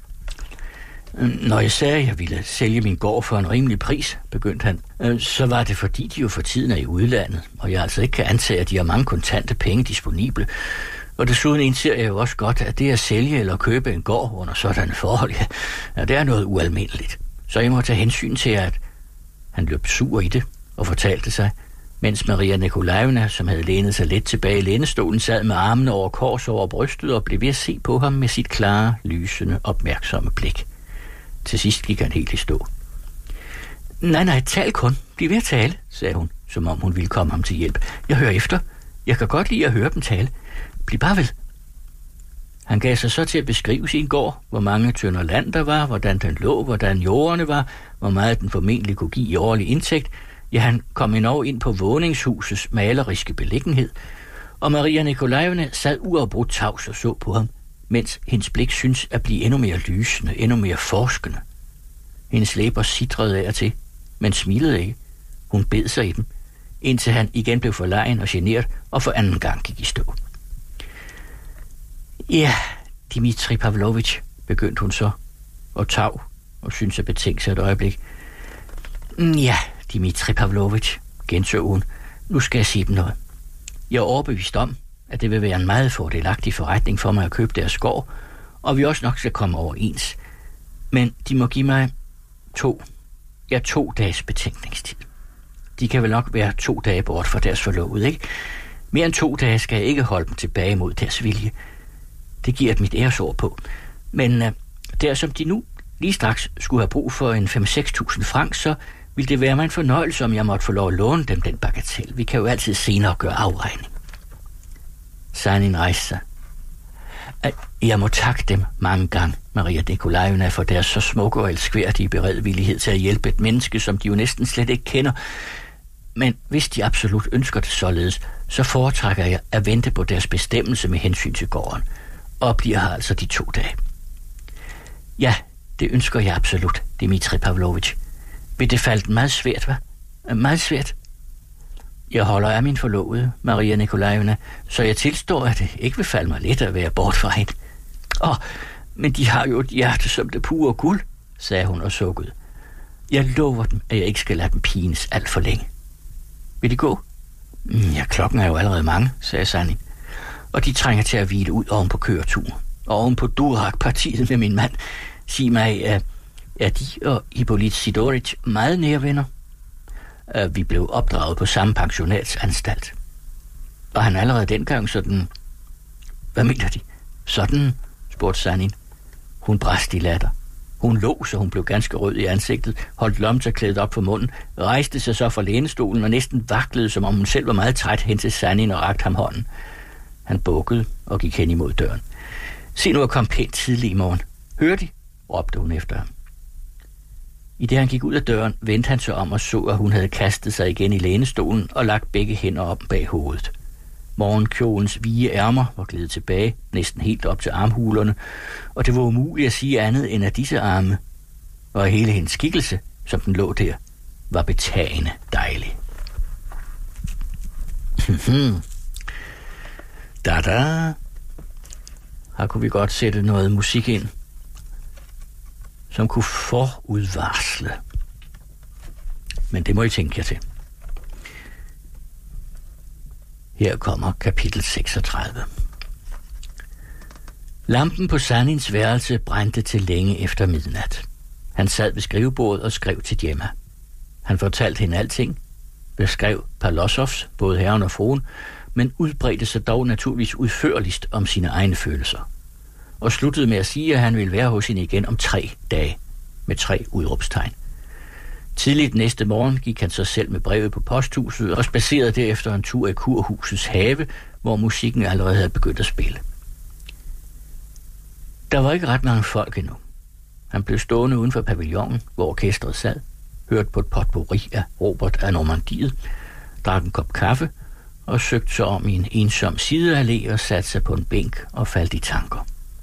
Når jeg sagde, at jeg ville sælge min gård for en rimelig pris, begyndte han, så var det fordi, de jo for tiden er i udlandet, og jeg altså ikke kan antage, at de har mange kontante penge disponible. Og desuden indser jeg jo også godt, at det at sælge eller købe en gård under sådanne forhold, ja, det er noget ualmindeligt. Så jeg må tage hensyn til, at han løb sur i det og fortalte sig, mens Maria Nikolajevna, som havde lænet sig let tilbage i lænestolen, sad med armene over kors over brystet og blev ved at se på ham med sit klare, lysende, opmærksomme blik. Til sidst gik han helt i stå. Nej, tal kun. Bliv ved at tale, sagde hun, som om hun ville komme ham til hjælp. Jeg hører efter. Jeg kan godt lide at høre dem tale. Bliv bare ved. Han gav sig så til at beskrive sin gård, hvor mange tønder land der var, hvordan den lå, hvordan jorderne var, hvor meget den formentlig kunne give i årlig indtægt. Ja, han kom endnu ind på våningshusets maleriske beliggenhed, og Maria Nikolajevna sad uafbrudt tavs og så på ham, mens hendes blik syntes at blive endnu mere lysende, endnu mere forskende. Hendes læber sitrede af og til, men smilede ikke. Hun bed sig i dem, indtil han igen blev forlegen og genert, og for anden gang gik i stå. Ja, Dmitri Pavlovich, begyndte hun så, og tav, og syntes at betænke sig et øjeblik. Ja, Dmitri Pavlovich, genså hun, nu skal jeg sige dem noget. Jeg er overbevist om, at det vil være en meget fordelagtig forretning for mig at købe deres gård, og vi også nok skal komme overens. Men de må give mig 2 dages betænkningstid. De kan vel nok være 2 dage bort fra deres forlovede, ikke? Mere end 2 dage skal jeg ikke holde dem tilbage mod deres vilje. Det giver et mit æresord på. Men der som de nu lige straks skulle have brug for en 5-6.000 francs, så ville det være mig en fornøjelse, om jeg måtte få lov at låne dem den bagatel. Vi kan jo altid senere gøre afregning. Sannin rejste sig. Jeg må takke dem mange gange, Maria Nikolajevna, for deres så smukke og elskværdige beredvillighed til at hjælpe et menneske, som de jo næsten slet ikke kender. Men hvis de absolut ønsker det således, så foretrækker jeg at vente på deres bestemmelse med hensyn til gården, og bliver her altså de 2 dage. Ja, det ønsker jeg absolut, Dmitri Pavlovich. Vil det falde meget svært, hva'? Meget svært. Jeg holder af min forlovede, Maria Nikolajevna, så jeg tilstår, at det ikke vil falde mig let at være bort fra hende. Men de har jo et hjerte som det pure guld, sagde hun og sukkede. Jeg lover dem, at jeg ikke skal lade dem pines alt for længe. Vil de gå? Ja, klokken er jo allerede mange, sagde Sannin. Og de trænger til at hvile ud oven på køreturen. Og oven på Durak-partiet med min mand. Sig mig, er de og Hippolyt Sidorich meget nære venner? Vi blev opdraget på samme pensionatsanstalt. Og han allerede dengang sådan... Hvad mener de? Sådan, spurgte Sannin. Hun brast i latter. Hun lå, så hun blev ganske rød i ansigtet, holdt lommetørklædet op for munden, rejste sig så fra lænestolen og næsten vaklede, som om hun selv var meget træt, hen til Sannin og rakte ham hånden. Han bukkede og gik hen imod døren. Se nu at komme pænt tidlig i morgen. Hører de? Råbte hun efter ham. I det han gik ud af døren, vendte han sig om og så, at hun havde kastet sig igen i lænestolen og lagt begge hænder op bag hovedet. Morgenkjolens vige ærmer var gledet tilbage, næsten helt op til armhulerne, og det var umuligt at sige andet end at disse arme, og hele hendes skikkelse, som den lå der, var betagende dejlig. Da. Her kunne vi godt sætte noget musik ind, som kunne forudvarsle. Men det må I tænke jer til. Her kommer kapitel 36. Lampen på Sannins værelse brændte til længe efter midnat. Han sad ved skrivebordet og skrev til Gemma. Han fortalte hende alting, beskrev Palosovs, både herren og fruen, men udbredte sig dog naturligvis udførligst om sine egne følelser. Og sluttede med at sige, at han ville være hos hende igen om 3 dage, med 3 udråbstegn. Tidligt næste morgen gik han så selv med brevet på posthuset og spacerede derefter en tur i kurhusets have, hvor musikken allerede havde begyndt at spille. Der var ikke ret mange folk endnu. Han blev stående uden for pavillonen, hvor orkestret sad, hørte på et potpourri af Robert af Normandiet, drak en kop kaffe og søgte så om i en ensom sideallé og satte sig på en bænk og faldt i tanker.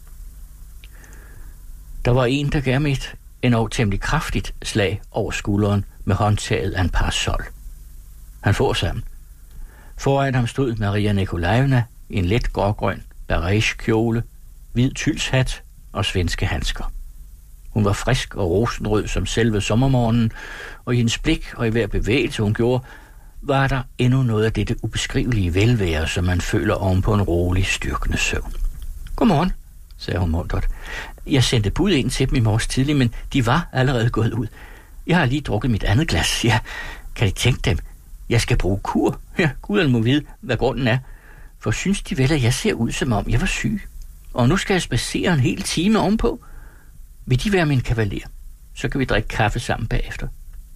Der var en, der gav mig et endnu temmelig kraftigt slag over skulderen med håndtaget af en parasol. Han får sammen. Foran ham stod Maria Nikolajevna i en let grågrøn barège-kjole, hvid tylshat og svenske handsker. Hun var frisk og rosenrød som selve sommermorgenen, og i hendes blik og i hver bevægelse, hun gjorde, var der endnu noget af dette ubeskrivelige velvære, som man føler oven på en rolig, styrkende søvn. Godmorgen, sagde hun muntert. Jeg sendte bud ind til dem i morges tidlig, men de var allerede gået ud. Jeg har lige drukket mit andet glas. Ja, kan I tænke dem? Jeg skal bruge kur. Ja, Gud må vide, hvad grunden er. For synes de vel, at jeg ser ud, som om jeg var syg? Og nu skal jeg spacere en hel time ovenpå. Vil de være min kavaler? Så kan vi drikke kaffe sammen bagefter.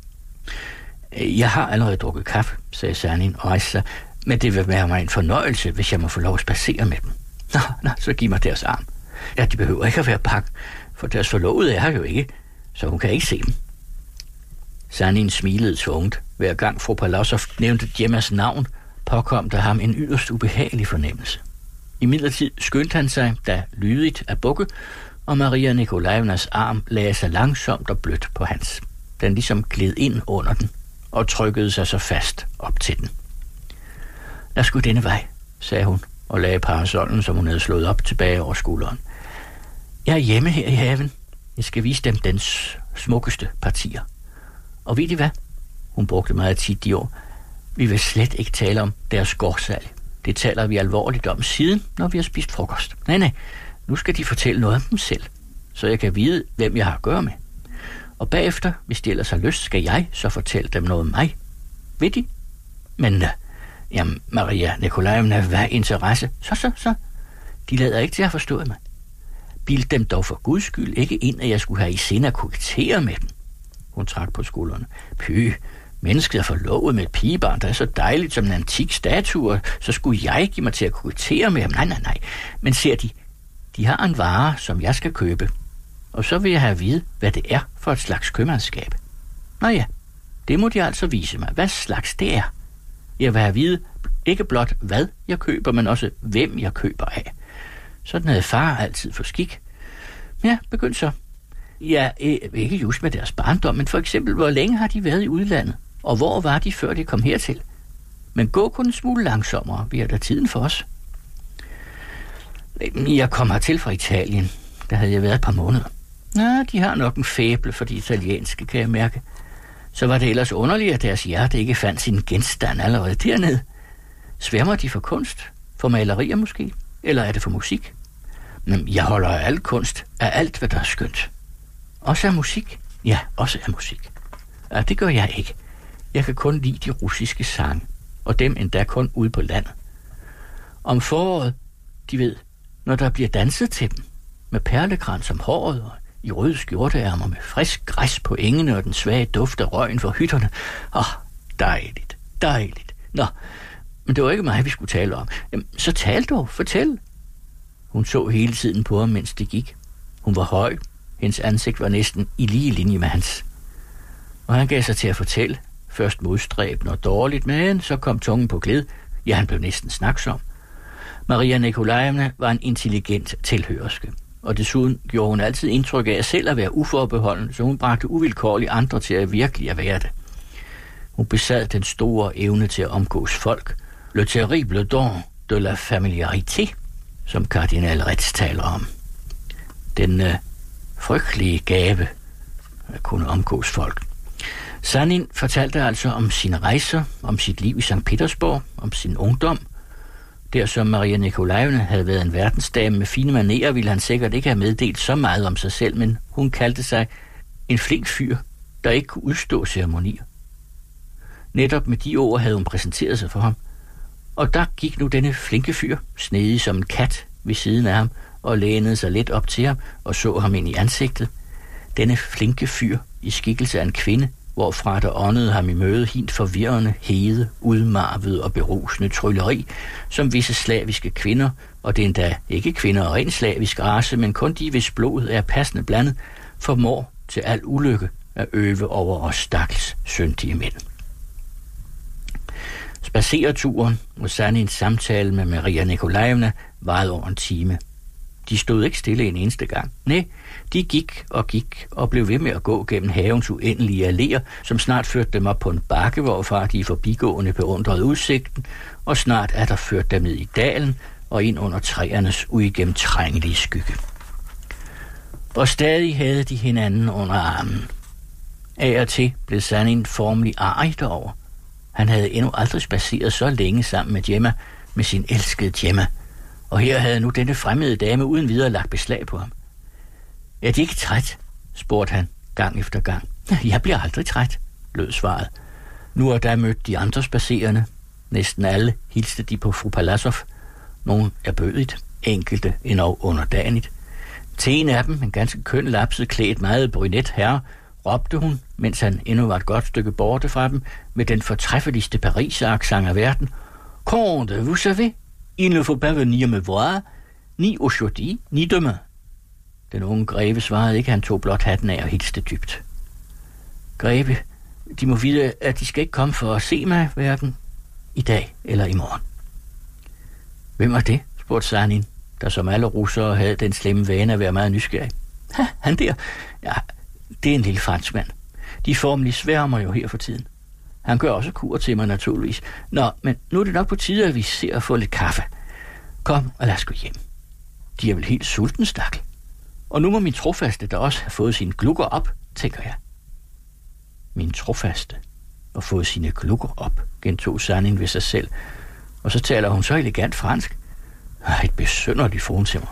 Jeg har allerede drukket kaffe, sagde Sanin og rejste sig, men det vil være mig en fornøjelse, hvis jeg må få lov at spacere med dem. Nå, så giv mig deres arm. Ja, de behøver ikke at være pakket, for deres forlovede er her jo ikke, så hun kan ikke se dem. Sanin smilede tvunget. Hver gang fru Palosov nævnte Gemmas navn, påkom der ham en yderst ubehagelig fornemmelse. Imidlertid skyndte han sig, da lydigt at bukke, og Maria Nikolajevnas arm lagde sig langsomt og blødt på hans. Den ligesom gled ind under den og trykkede sig så fast op til den. Lad os gå denne vej, sagde hun og lagde parasollen, som hun havde slået op, tilbage over skulderen. Jeg er hjemme her i haven. Jeg skal vise dem dens smukkeste partier. Og ved I hvad? Hun brugte meget tit de år. Vi vil slet ikke tale om deres gårdsalg. Det taler vi alvorligt om siden, når vi har spist frokost. Nej, nu skal de fortælle noget om dem selv, så jeg kan vide, hvem jeg har at gøre med. Og bagefter, hvis de ellers har lyst, skal jeg så fortælle dem noget om mig. Ved de? Men, jamen, Maria Nikolajevna, hvad interesse? Så. De lader ikke til at forstå mig. Bild dem dog for Guds skyld ikke ind, at jeg skulle have i sinde at kokettere med dem. Hun trak på skuldrene. Py, mennesket er forlovet med et pigebarn, der er så dejligt som en antik statue, så skulle jeg give mig til at kokettere med dem. Nej. Men ser de har en vare, som jeg skal købe. Og så vil jeg have at vide, hvad det er for et slags købmandskab. Nå ja, det må de altså vise mig, hvad slags det er. Jeg vil have at vide, ikke blot hvad jeg køber, men også hvem jeg køber af. Sådan havde far altid for skik. Ja, begynd så. Ja, ikke just med deres barndom, men for eksempel, hvor længe har de været i udlandet? Og hvor var de, før de kom hertil? Men gå kun en smule langsommere, vi har da tiden for os. Jeg kom hertil fra Italien. Der havde jeg været et par måneder. Nå, de har nok en fæble for de italienske, kan jeg mærke. Så var det ellers underligt, at deres hjerte ikke fandt sin genstand allerede dernede. Sværmer de for kunst? For malerier måske? Eller er det for musik? Men jeg holder af al kunst, af alt, hvad der er skønt. Også af musik? Ja, også af musik. Ja, det gør jeg ikke. Jeg kan kun lide de russiske sange, og dem endda kun ude på landet. Om foråret, de ved, når der bliver danset til dem, med perlekrans om håret og i røde skjorteærmer med frisk græs på engene og den svage duft af røgen for hytterne. Dejligt. Nå, men det var ikke mig, vi skulle tale om. Jamen, så tal dog, fortæl. Hun så hele tiden på ham, mens det gik. Hun var høj. Hendes ansigt var næsten i lige linje med hans. Og han gav sig til at fortælle. Først modstræbende og dårligt, men så kom tungen på gled. Ja, han blev næsten snaksom. Maria Nikolajevna var en intelligent tilhørerske. Og desuden gjorde hun altid indtryk af selv at være uforbeholden, så hun bragte uvilkårligt andre til at virkelig at være det. Hun besad den store evne til at omgås folk. Le terrible don de la familiarité, som kardinal Retz taler om. Den frygtelige gave at kunne omgås folk. Sanin fortalte altså om sine rejser, om sit liv i St. Petersborg, om sin ungdom. Der som Maria Nikolajevna havde været en verdensdame med fine manerer, ville han sikkert ikke have meddelt så meget om sig selv, men hun kaldte sig en flink fyr, der ikke kunne udstå ceremonier. Netop med de ord havde hun præsenteret sig for ham. Og der gik nu denne flinke fyr, snedig som en kat, ved siden af ham, og lænede sig lidt op til ham og så ham ind i ansigtet. Denne flinke fyr i skikkelse af en kvinde, hvorfra der åndede ham i møde hint forvirrende, hede, udmarvede og berusende trylleri, som visse slaviske kvinder, og det er endda ikke kvinder af ren slavisk race, men kun de, hvis blod er passende blandet, formår til al ulykke at øve over os stakkels syndige mænd. Spacereturen og Sanins samtale med Maria Nikolajevna varede over en time. De stod ikke stille en eneste gang. Nej, de gik og blev ved med at gå gennem havens uendelige alléer, som snart førte dem op på en bakke, hvorfra de forbigående beundrede udsigten, og snart er der ført dem ned i dalen og ind under træernes uigennemtrængelige skygge. Og stadig havde de hinanden under armen. Af og til blev Sanin formelig arg derover. Han havde endnu aldrig spaceret så længe sammen med Gemma, med sin elskede Gemma, og her havde nu denne fremmede dame uden videre lagt beslag på ham. Er de ikke træt? Spurgte han gang efter gang. Jeg bliver aldrig træt, lød svaret. Nu og da mødte de andre spacerende. Næsten alle hilste de på fru Palassov. Nogle erbødigt, enkelte endog underdanigt. Til en af dem, en ganske køn lapset klædt meget brunet herre, råbte hun, mens han endnu var et godt stykke borte fra dem, med den fortræffeligste pariser-accent af verden. Comte, vous savez, il ne faut pas venir me voir, ni aujourd'hui, ni demain. Den unge greve svarede ikke, han tog blot hatten af og hilste dybt. Greve, de må vide, at de skal ikke komme for at se mig, hverken i dag eller i morgen. Hvem var det? Spurgte Sanin, der som alle russere havde den slemme vane at være meget nysgerrig. Han der? Ja, det er en lille franskmand. De formelig sværmer jo her for tiden. Han gør også kur til mig naturligvis. Nå, men nu er det nok på tide, at vi ser at få lidt kaffe. Kom, og lad os gå hjem. De er vel helt sulten, stakkel. Og nu må min trofaste da også have fået sine glukker op, tænker jeg. Min trofaste og fået sine glukker op, gentog Sanin ved sig selv. Og så taler hun så elegant fransk. Et besynderligt foruntimmer.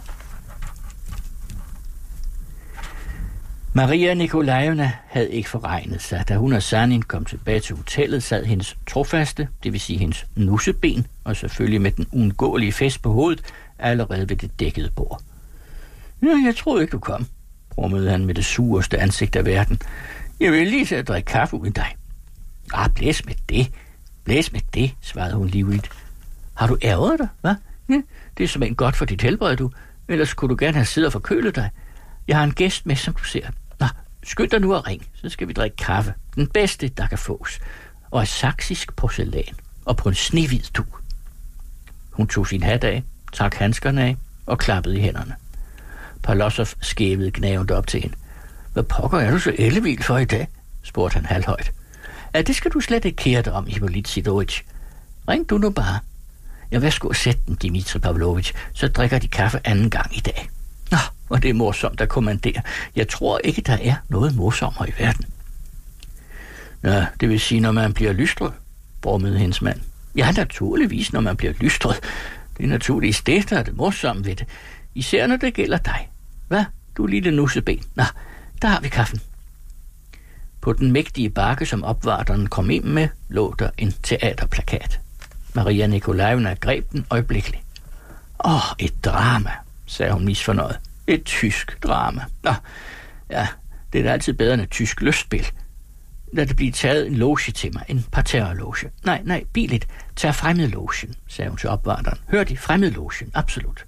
Maria Nikolajevna havde ikke forregnet sig. Da hun og Sanin kom tilbage til hotellet, sad hendes trofaste, det vil sige hendes nusseben, og selvfølgelig med den uundgåelige fest på hovedet, allerede ved det dækkede bord. Ja, jeg troede ikke, du kom, brummede han med det sureste ansigt af verden. Jeg vil lige til at drikke kaffe uden dig. Blæs med det, svarede hun livligt. Har du ærget dig, hva? Ja, det er simpelthen godt for dit helbred, du. Ellers kunne du gerne have siddet og forkølet dig. Jeg har en gæst med, som du ser. Nå, skynd dig nu og ring, så skal vi drikke kaffe. Den bedste, der kan fås. Og af saksisk porcelæn. Og på en snehvid dug. Hun tog sin hat af, trak handskerne af og klappede i hænderne. Palassov skævede gnavende op til hende. Hvad pokker er du så ellevild for i dag? Spurgte han halvhøjt. Ja, det skal du slet ikke kære dig om, Hippolyt Sidorovitch. Ring du nu bare. Jeg vil sgu sætte den, Dmitri Pavlovich, så drikker de kaffe anden gang i dag. Nå, og det er morsomt at kommandere. Jeg tror ikke, der er noget morsommere i verden. Nå, det vil sige, når man bliver lystret, brummede hendes mand. Ja, naturligvis, når man bliver lystret. Det er naturligvis det, der er det morsomme ved det. Især når det gælder dig. Hvad? Du lille nusseben. Nå, der har vi kaffen. På den mægtige bakke, som opvarteren kom ind med, lå der en teaterplakat. Maria Nikolajevna greb den øjeblikkeligt. Et drama, sagde hun misfornøjet. Et tysk drama. Nå, ja, det er da altid bedre end et tysk lystspil. Lad det blive taget en loge til mig, en parterreloge. Nej, billigt. Tag fremmedlogen, sagde hun til opvarteren. Hør de, fremmedlogen, absolut.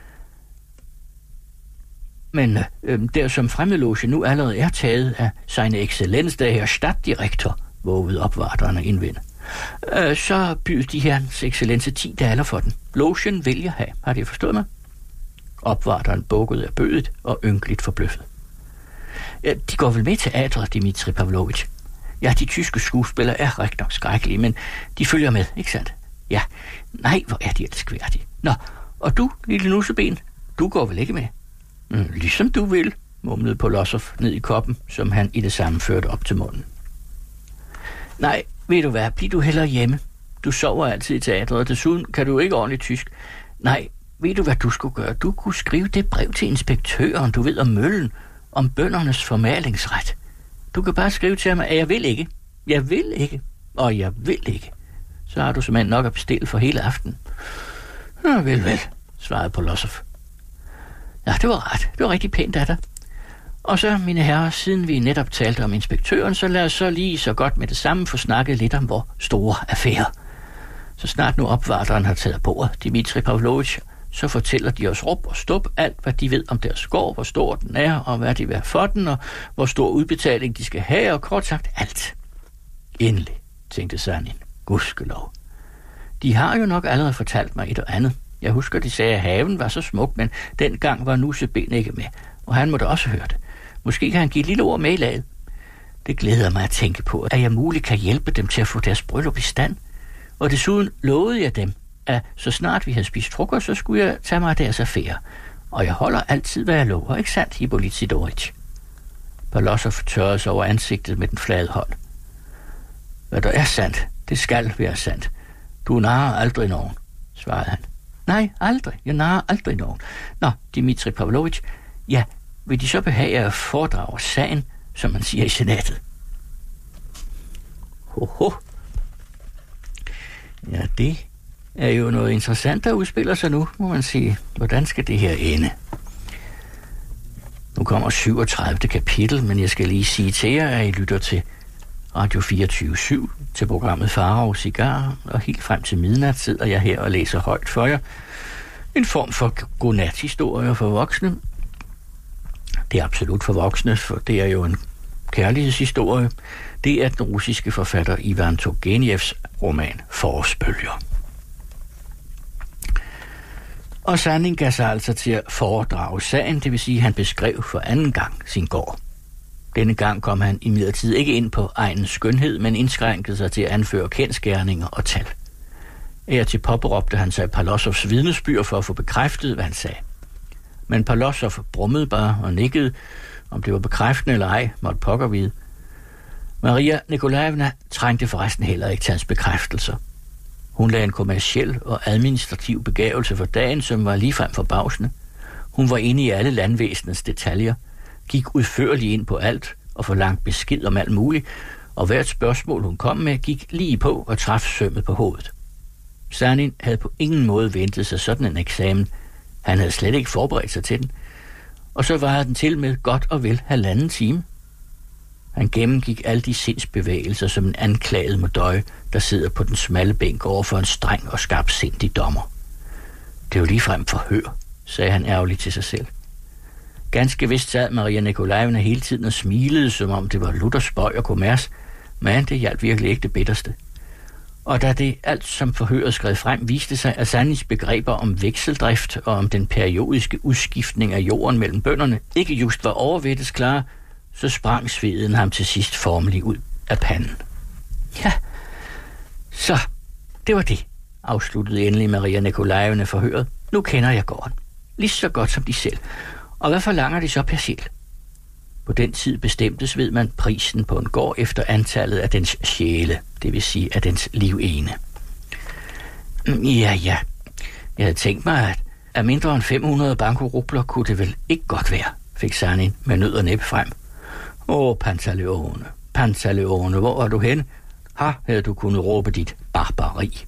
Men der som fremmedloge nu allerede er taget af seine excellens, der her stadtdirektor, vågede opvarteren at indvende. Så byder de herrens excellence 10 daler for den. Logen vil jeg have. Har de forstået mig? Opvarteren bukkede af bødet og ynkeligt forbløffet. Ja, de går vel med teatret, Dmitri Pavlovich. Ja, de tyske skuespillere er rigtig nok skrækkelige, men de følger med, ikke sandt? Ja, nej, hvor er de elskværdige. Nå, og du, lille nusseben, du går vel ikke med? Ligesom du vil, mumlede Palassov ned i koppen, som han i det samme førte op til munden. Nej, ved du hvad, bliv du hellere hjemme. Du sover altid i teatret, og desuden kan du ikke ordentligt tysk. Nej, ved du hvad du skulle gøre? Du kunne skrive det brev til inspektøren, du ved om møllen, om bøndernes formalingsret. Du kan bare skrive til ham, at jeg vil ikke. Jeg vil ikke. Og jeg vil ikke. Så har du simpelthen nok at bestille for hele aftenen. Ja, vel, svarede Polosov. Ja, det var ret. Det var rigtig pænt af dig. Og så, mine herrer, siden vi netop talte om inspektøren, så lad os så lige så godt med det samme få snakket lidt om vores store affære. Så snart nu opvarteren har taget bordet, Dmitri Pavlovich, så fortæller de os rup og stop alt, hvad de ved om deres gård, hvor stor den er, og hvad de vil have for den, og hvor stor udbetaling de skal have, og kort sagt alt. Endelig, tænkte Sanin. Gudskelov. De har jo nok allerede fortalt mig et og andet. Jeg husker, de sagde, at haven var så smuk, men dengang var Nuseben ikke med, og han måtte også høre det. Måske kan han give et lille ord med i laget. Det glæder mig at tænke på, at jeg muligt kan hjælpe dem til at få deres bryllup i stand. Og desuden lovede jeg dem, at så snart vi havde spist frokost, så skulle jeg tage mig af deres affære. Og jeg holder altid, hvad jeg lover, ikke sandt, Hippolyt Sidorich? Polosov tørrede sig over ansigtet med den flade hånd. Hvad der er sandt, det skal være sandt. Du narrer aldrig nogen, svarede han. Nej, aldrig. Jeg narrer aldrig nogen. Nå, Dmitri Pavlovich, ja, vil de så behage at foredrage sagen, som man siger i senatet? Hoho. Ja, det er jo noget interessant, der udspiller sig nu, må man sige. Hvordan skal det her ende? Nu kommer 37. kapitel, men jeg skal lige sige til jer, at I lytter til Radio 24/7 til programmet Farao Cigar, og helt frem til midnat sidder jeg her og læser højt for jer. En form for godnathistorier for voksne. Det er absolut for voksne, for det er jo en kærlighedshistorie. Det er den russiske forfatter Ivan Turgenevs roman Forårsbølger. Og Sanin gav sig altså til at foredrage sagen, det vil sige, at han beskrev for anden gang sin gård. Denne gang kom han imidlertid ikke ind på egens skønhed, men indskrænkede sig til at anføre kendsgerninger og tal. Til påberåbte han sig Polosovs vidnesbyrd for at få bekræftet, hvad han sagde. Men Polosov brummede bare og nikkede, om det var bekræftende eller ej, måtte pokker vide. Maria Nikolajevna trængte forresten heller ikke til hans bekræftelser. Hun lagde en kommerciel og administrativ begævelse for dagen, som var ligefrem forbavsende. Hun var inde i alle landvæsenets detaljer, gik udførligt ind på alt og forlangte besked om alt muligt, og hvert spørgsmål, hun kom med, gik lige på og traf sømmet på hovedet. Sanin havde på ingen måde ventet sig sådan en eksamen. Han havde slet ikke forberedt sig til den. Og så varede den til med godt og vel 1,5 time. Han gennemgik alle de sindsbevægelser, som en anklaget må døje, der sidder på den smalle bænk over for en streng og skarpsindig dommer. Det er jo ligefrem forhør, sagde han ærgerligt til sig selv. Ganske vist sad Maria Nikolajevna hele tiden og smilede, som om det var lutter spøg og kommers, men det hjalp virkelig ikke det bitterste. Og da det alt som forhøret skred frem, viste sig, at Sanins begreber om vekseldrift og om den periodiske udskiftning af jorden mellem bønderne ikke just var overvættes klare, så sprang sveden ham til sidst formelig ud af panden. Ja, så det var det, afsluttede endelig Maria Nikolajevna forhøret. Nu kender jeg gården, lige så godt som de selv. Og hvad forlanger de så per sjæl? På den tid bestemtes, ved man, prisen på en gård efter antallet af dens sjæle, det vil sige af dens livene. Ja, jeg havde tænkt mig, at mindre end 500 bankorubler kunne det vel ikke godt være, fik Sanin med nød og næb frem. Pantaleone, hvor var du henne? Havde du kunnet råbe dit barbari.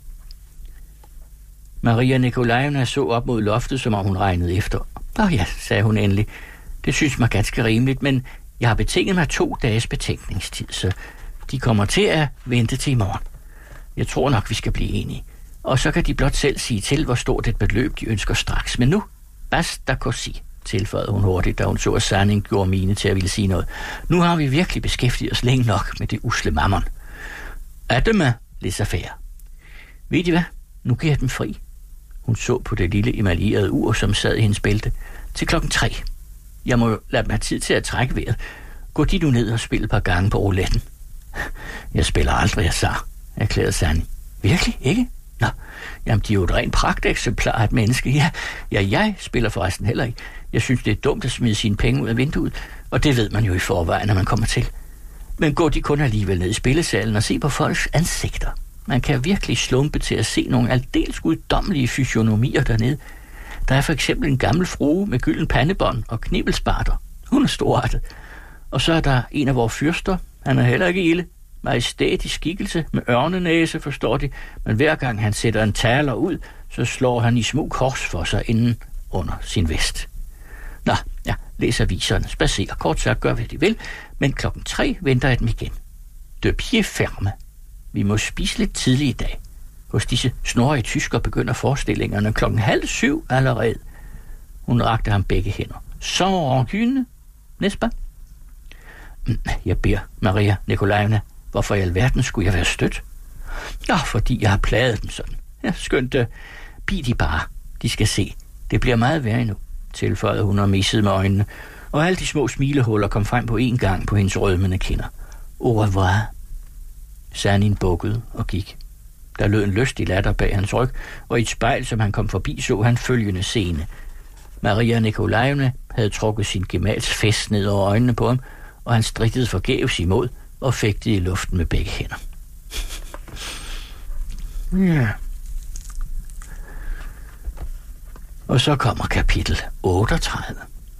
Maria Nikolajevna så op mod loftet, som om hun regnede efter. Ja, sagde hun endelig. Det synes mig ganske rimeligt, men jeg har betinget mig 2 dages betænkningstid, så de kommer til at vente til i morgen. Jeg tror nok, vi skal blive enige. Og så kan de blot selv sige til, hvor stort et beløb de ønsker straks. Men nu, basta così, tilføjede hun hurtigt, da hun så, at Sanin gjorde mine til at ville sige noget. Nu har vi virkelig beskæftiget os længe nok med det usle mammon. Adema, les affaires. Ved I hvad? Nu giver jeg dem fri. Hun så på det lille emaljerede ur, som sad i hendes bælte. Til 3:00. Jeg må lade dem have tid til at trække vejret. Gå de nu ned og spil et par gange på rouletten. Jeg spiller aldrig, jeg sagde, erklærede Sanin. Virkelig? Ikke? Nå, jamen de er jo et rent pragteksemplar af et menneske. Ja, jeg spiller forresten heller ikke. Jeg synes, det er dumt at smide sine penge ud af vinduet, og det ved man jo i forvejen, når man kommer til. Men gå de kun alligevel ned i spillesalen og se på folks ansigter. Man kan virkelig slumpe til at se nogle aldeles guddommelige fysionomier dernede. Der er for eksempel en gammel frue med gylden pandebånd og knibelsparter. Hun er storartet. Og så er der en af vores fyrster. Han er heller ikke ilde. majestætisk skikkelse med ørnenæse, forstår de, men hver gang han sætter en taler ud, så slår han i små kors for sig inden under sin vest. Nå, ja, læs aviserne, spacerer, kort sagt, gør hvad de vil, men 3:00 venter jeg dem igen. De pied ferme. Vi må spise lidt tidligt i dag. Hos disse snorrige tysker begynder forestillingerne 6:30 allerede. Hun rakte ham begge hænder. Sans rancune, n'est-ce pas? Jeg beder, Maria Nikolajevna, hvorfor i alverden skulle jeg være stødt? Nå, fordi jeg har plaget dem sådan. Ja, skønt, bid de bare. De skal se. Det bliver meget værre endnu, tilføjede hun og missede med øjnene, og alle de små smilehuller kom frem på én gang på hendes rødmende kinder. Au revoir. Sanin bukkede og gik. Der lød en lystig latter bag hans ryg, og i et spejl, som han kom forbi, så han følgende scene. Maria Nikolajevna havde trukket sin gemals fest ned over øjnene på ham, og han strittede forgæves imod og fægtede i luften med begge hænder. Ja. Og så kommer kapitel 38.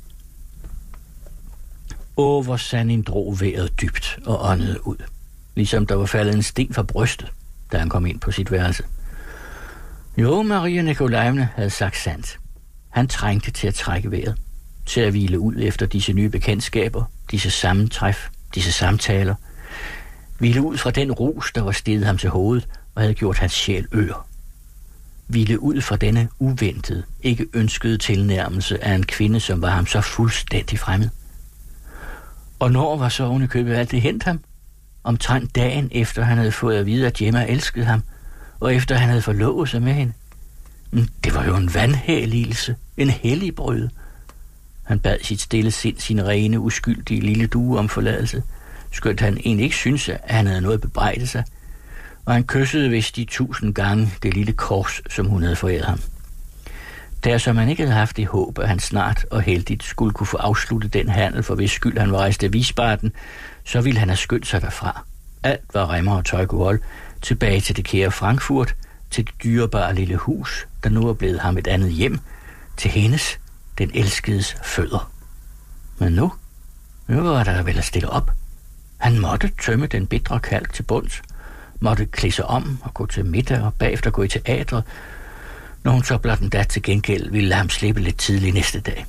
Hvor Sanin drog vejret dybt og åndede ud, ligesom der var faldet en sten fra brystet, da han kom ind på sit værelse. Jo, Maria Nikolajevna havde sagt sandt. Han trængte til at trække vejret, til at hvile ud efter disse nye bekendtskaber, disse sammentræf, disse samtaler. Hvile ud fra den rus, der var steget ham til hovedet og havde gjort hans sjæl ør. Hvile ud fra denne uventede, ikke ønskede tilnærmelse af en kvinde, som var ham så fuldstændig fremmed. Og når var så ovenikøbet alt det hent ham? Omtrent dagen efter han havde fået at vide, at Gemma elskede ham, og efter han havde forlovet sig med hende. Det var jo en vandhelligelse, en helligbrød. Han bad sit stille sind, sin rene, uskyldige lille due om forladelse, skønt han egentlig ikke syntes, at han havde noget at bebrejde sig, og han kyssede vist de 1000 gange det lille kors, som hun havde foræret ham. Der som han ikke havde haft det håb, at han snart og heldigt skulle kunne få afsluttet den handel, for hvis skyld han var rejst af Wiesbaden, så ville han have skyndt sig derfra. Alt var remmer og tøjgevold, tilbage til det kære Frankfurt, til det dyrebare lille hus, der nu er blevet ham et andet hjem, til hendes, den elskedes fødder. Men nu var der vel at stille op. Han måtte tømme den bitre kalk til bunds, måtte klæde sig om og gå til middag og bagefter gå i teatret, når hun så blot en dag til gengæld ville lade ham slippe lidt tidligt næste dag.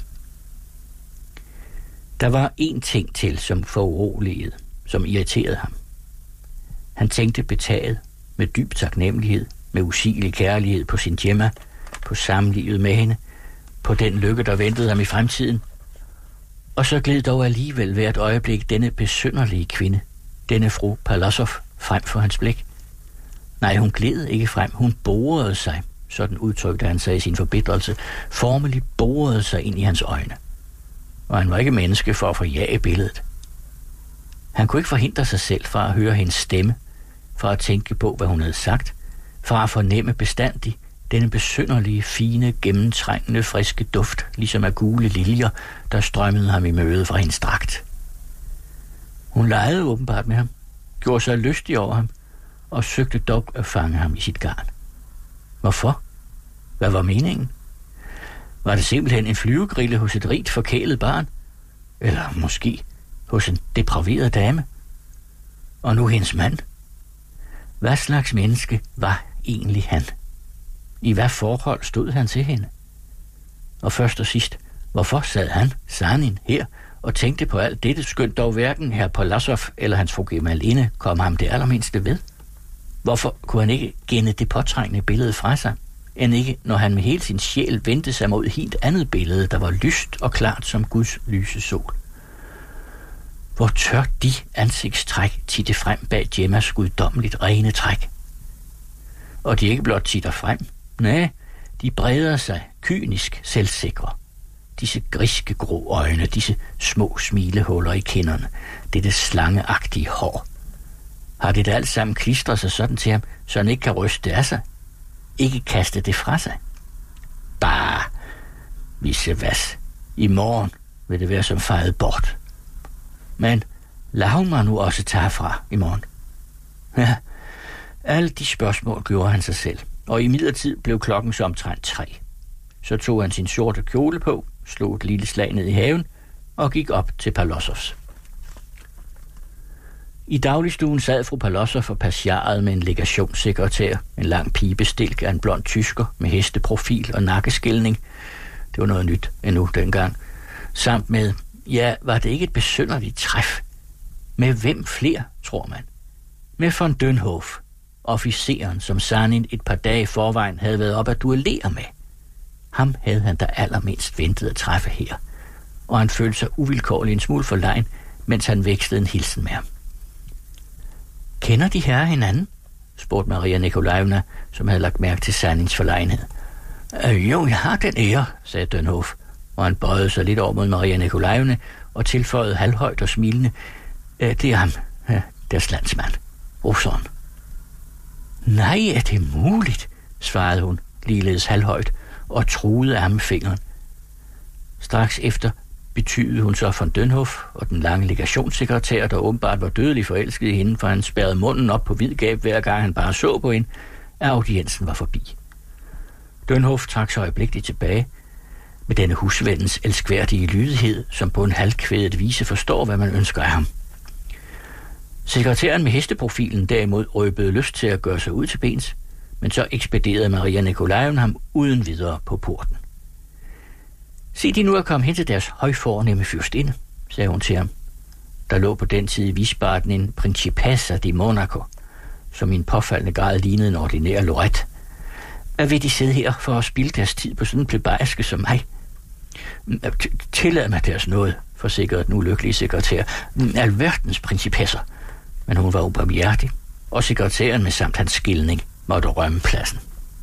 Der var én ting til, som foruroligede, som irriterede ham. Han tænkte betaget, med dyb taknemmelighed, med usigelig kærlighed på sin Gemma, på samlivet med hende, på den lykke, der ventede ham i fremtiden. Og så gled dog alligevel hvert øjeblik denne besynderlige kvinde, denne fru Pallasov, frem for hans blik. Nej, hun gled ikke frem, hun borede sig, sådan udtrykte han sig i sin forbitrelse, formelig borede sig ind i hans øjne. Og han var ikke menneske for at forjage billedet. Han kunne ikke forhindre sig selv fra at høre hendes stemme, fra at tænke på, hvad hun havde sagt, fra at fornemme bestandig denne besynderlige, fine, gennemtrængende, friske duft, ligesom af gule liljer, der strømmede ham i møde fra hendes dragt. Hun legede åbenbart med ham, gjorde sig lystig over ham, og søgte dog at fange ham i sit garn. Hvorfor? Hvad var meningen? Var det simpelthen en flyvegrille hos et rigt forkælet barn? Eller måske hos en depraveret dame? Og nu hendes mand? Hvad slags menneske var egentlig han? I hvad forhold stod han til hende? Og først og sidst, hvorfor sad han, Sanin, her og tænkte på alt dette, skønt dog hverken herr Pallasov eller hans fru Gemaline kom ham det allermindste ved? Hvorfor kunne han ikke genne det påtrængende billede fra sig, end ikke, når han med hele sin sjæl vendte sig mod et helt andet billede, der var lyst og klart som Guds lyse sol? Hvor tør de ansigtstræk titte frem bag Gemmas guddommeligt rene træk? Og de ikke blot titter frem, nej, de breder sig kynisk selvsikre. Disse griske grå øjne, disse små smilehuller i kinderne, dette slangeagtige hår. Har det alt sammen klistret sig sådan til ham, så han ikke kan ryste af sig? Ikke kaste det fra sig? Bare, visse hvad. I morgen vil det være som fejet bort. Men lad mig nu også tage fra i morgen. Ja, alle de spørgsmål gjorde han sig selv, og i midlertid blev klokken så omtrent 3. Så tog han sin sorte kjole på, slog et lille slag ned i haven og gik op til Pallasovs. I dagligstuen sad fru Palosov og passiarede med en legationssekretær, en lang pibestilk af en blond tysker med hesteprofil og nakkeskilning. Det var noget nyt endnu dengang. Samt med, ja, var det ikke et besynderligt træf? Med hvem flere, tror man? Med von Dönhoff, officeren, som Sanin et par dage i forvejen havde været op at duellere med. Ham havde han da allermindst ventet at træffe her, og han følte sig uvilkårligt en smule forlegen, mens han vekslede en hilsen med ham. Kender de herrer hinanden? Spurgte Maria Nikolajevna, som havde lagt mærke til Sanins forlegenhed. Jo, jeg har den ære, sagde Dönhoff, og han bøjede sig lidt over mod Maria Nikolajevna og tilføjede halvhøjt og smilende. Det er ham, deres landsmand, russeren. Nej, er det muligt, svarede hun, ligeledes halvhøjt, og truede ham med fingeren. Straks efter betydede hun så von Dönhoff og den lange legationssekretær, der åbenbart var dødelig forelsket i hende, for han spærrede munden op på vid gab, hver gang han bare så på hende, at audiensen var forbi. Dönhoff trak sig øjeblikkeligt tilbage, med denne husvendens elskværdige lydighed, som på en halvkvædet vise forstår, hvad man ønsker af ham. Sekretæren med hesteprofilen derimod røbede lyst til at gøre sig ud til bens, men så ekspederede Maria Nikolajevna ham uden videre på porten. Se de nu at komme hen til deres højfornemme fyrstinde, sagde hun til ham. Der lå på den tid i Wiesbaden en principessa di Monaco, som i en påfaldende grad lignede en ordinær Lorette. Hvad vil de sidde her for at spilde deres tid på sådan en plebejske som mig? Tillad mig deres noget, forsikrede den ulykkelige sekretær. Alverdens principesser. Men hun var ubarmhjertig, og sekretæren med samt hans skilning måtte rømme pladsen.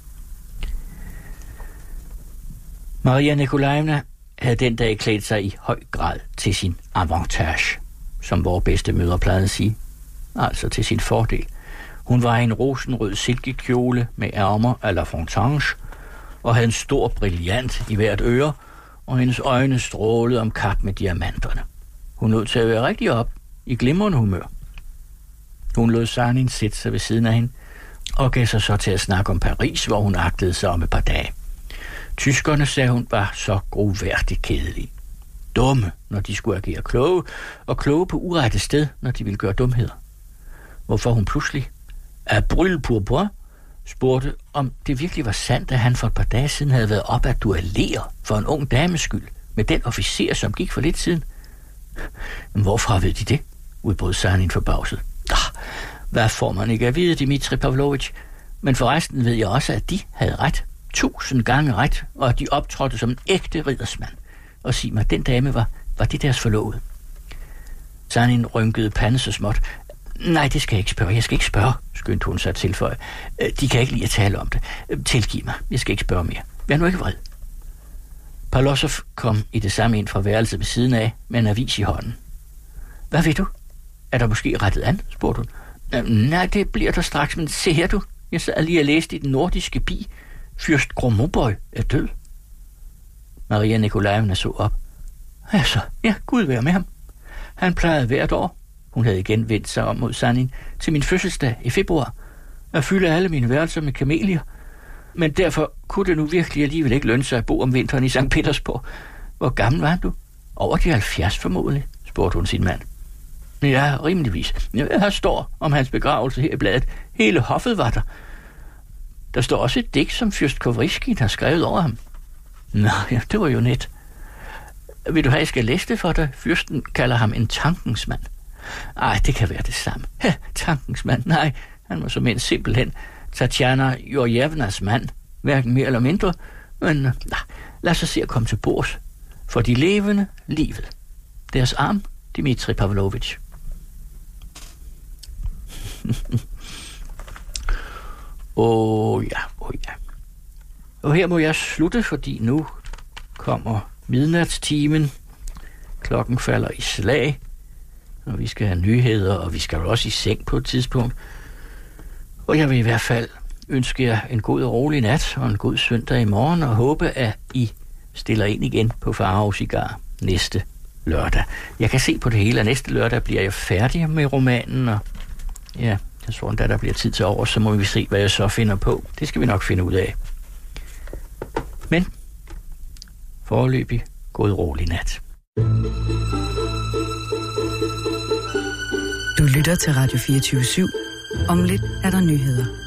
Maria Nikolajevna havde den dag klædt sig i høj grad til sin avantage, som vores bedste mødre plejede at sige, altså til sin fordel. Hun var i en rosenrød silkekjole med ærmer à la Fontange, og havde en stor brillant i hvert øre, og hendes øjne strålede om kap med diamanterne. Hun lod til at være rigtig op, i glimrende humør. Hun lod Sanin sætte sig ved siden af hende, og gav sig så til at snakke om Paris, hvor hun agtede sig om et par dage. Tyskerne, sagde hun, var så groværdigt kedelige. Dumme, når de skulle agere kloge, og kloge på urette sted, når de ville gøre dumheder. Hvorfor hun pludselig, af brûle pourpoint, spurgte, om det virkelig var sandt, at han for et par dage siden havde været op at duellere for en ung dames skyld med den officer, som gik for lidt siden. Men hvorfor ved de det? Udbrød Sanin forbavset. Hvad får man ikke at vide, Dmitri Pavlovich? Men forresten ved jeg også, at de havde ret. 1000 gange ret, og at de optrådte som en ægte riddersmand. Og sig mig, den dame var det deres forlovede? Sanin rynkede pande så småt. Nej, det skal jeg ikke spørge. Jeg skal ikke spørge, skyndte hun sig at tilføje. De kan ikke lide at tale om det. Tilgiv mig. Jeg skal ikke spørge mere. Vær nu ikke vred. Palosov kom i det samme ind fra værelset ved siden af, med en avis i hånden. Hvad ved du? Er der måske rettet an, spurgte hun. Nej, det bliver der straks, men se her du. Jeg sad lige og læste i den nordiske bi. Fyrst Gromoboj er død. Maria Nikolajevna så op. Altså, ja, Gud være med ham. Han plejede hvert år, hun havde igen vendt sig om mod Sanin, til min fødselsdag i februar, at fylde alle mine værelser med kamelier. Men derfor kunne det nu virkelig alligevel ikke lønne sig at bo om vinteren i St. Petersborg. Hvor gammel var du? Over de 70 formodentlig, spurgte hun sin mand. Ja, rimeligvis. Her står om hans begravelse her i bladet. Hele hoffet var der. Der står også et digt, som fyrst Kovriskin har skrevet over ham. Nå, ja, det var jo net. Vil du have, jeg skal læse det for dig? Fyrsten kalder ham en tankensmand. Ej, det kan være det samme. Tankensmand, nej. Han var som simpelthen Tatjana Georgievnas mand. Hverken mere eller mindre. Men lad os se at komme til bords. For de levende, livet. Deres arm, Dmitri Pavlovich. Ja. Og her må jeg slutte, fordi nu kommer midnatstimen. Klokken falder i slag, og vi skal have nyheder, og vi skal også i seng på et tidspunkt. Og jeg vil i hvert fald ønske jer en god og rolig nat og en god søndag i morgen, og håbe, at I stiller ind igen på Faro Cigar næste lørdag. Jeg kan se på det hele, at næste lørdag bliver jeg færdig med romanen, og ja, jeg tror, da der bliver tid til over, så må vi se, hvad jeg så finder på. Det skal vi nok finde ud af. Men foreløbig god rolig nat. Du lytter til Radio 24/7. Om lidt er der nyheder.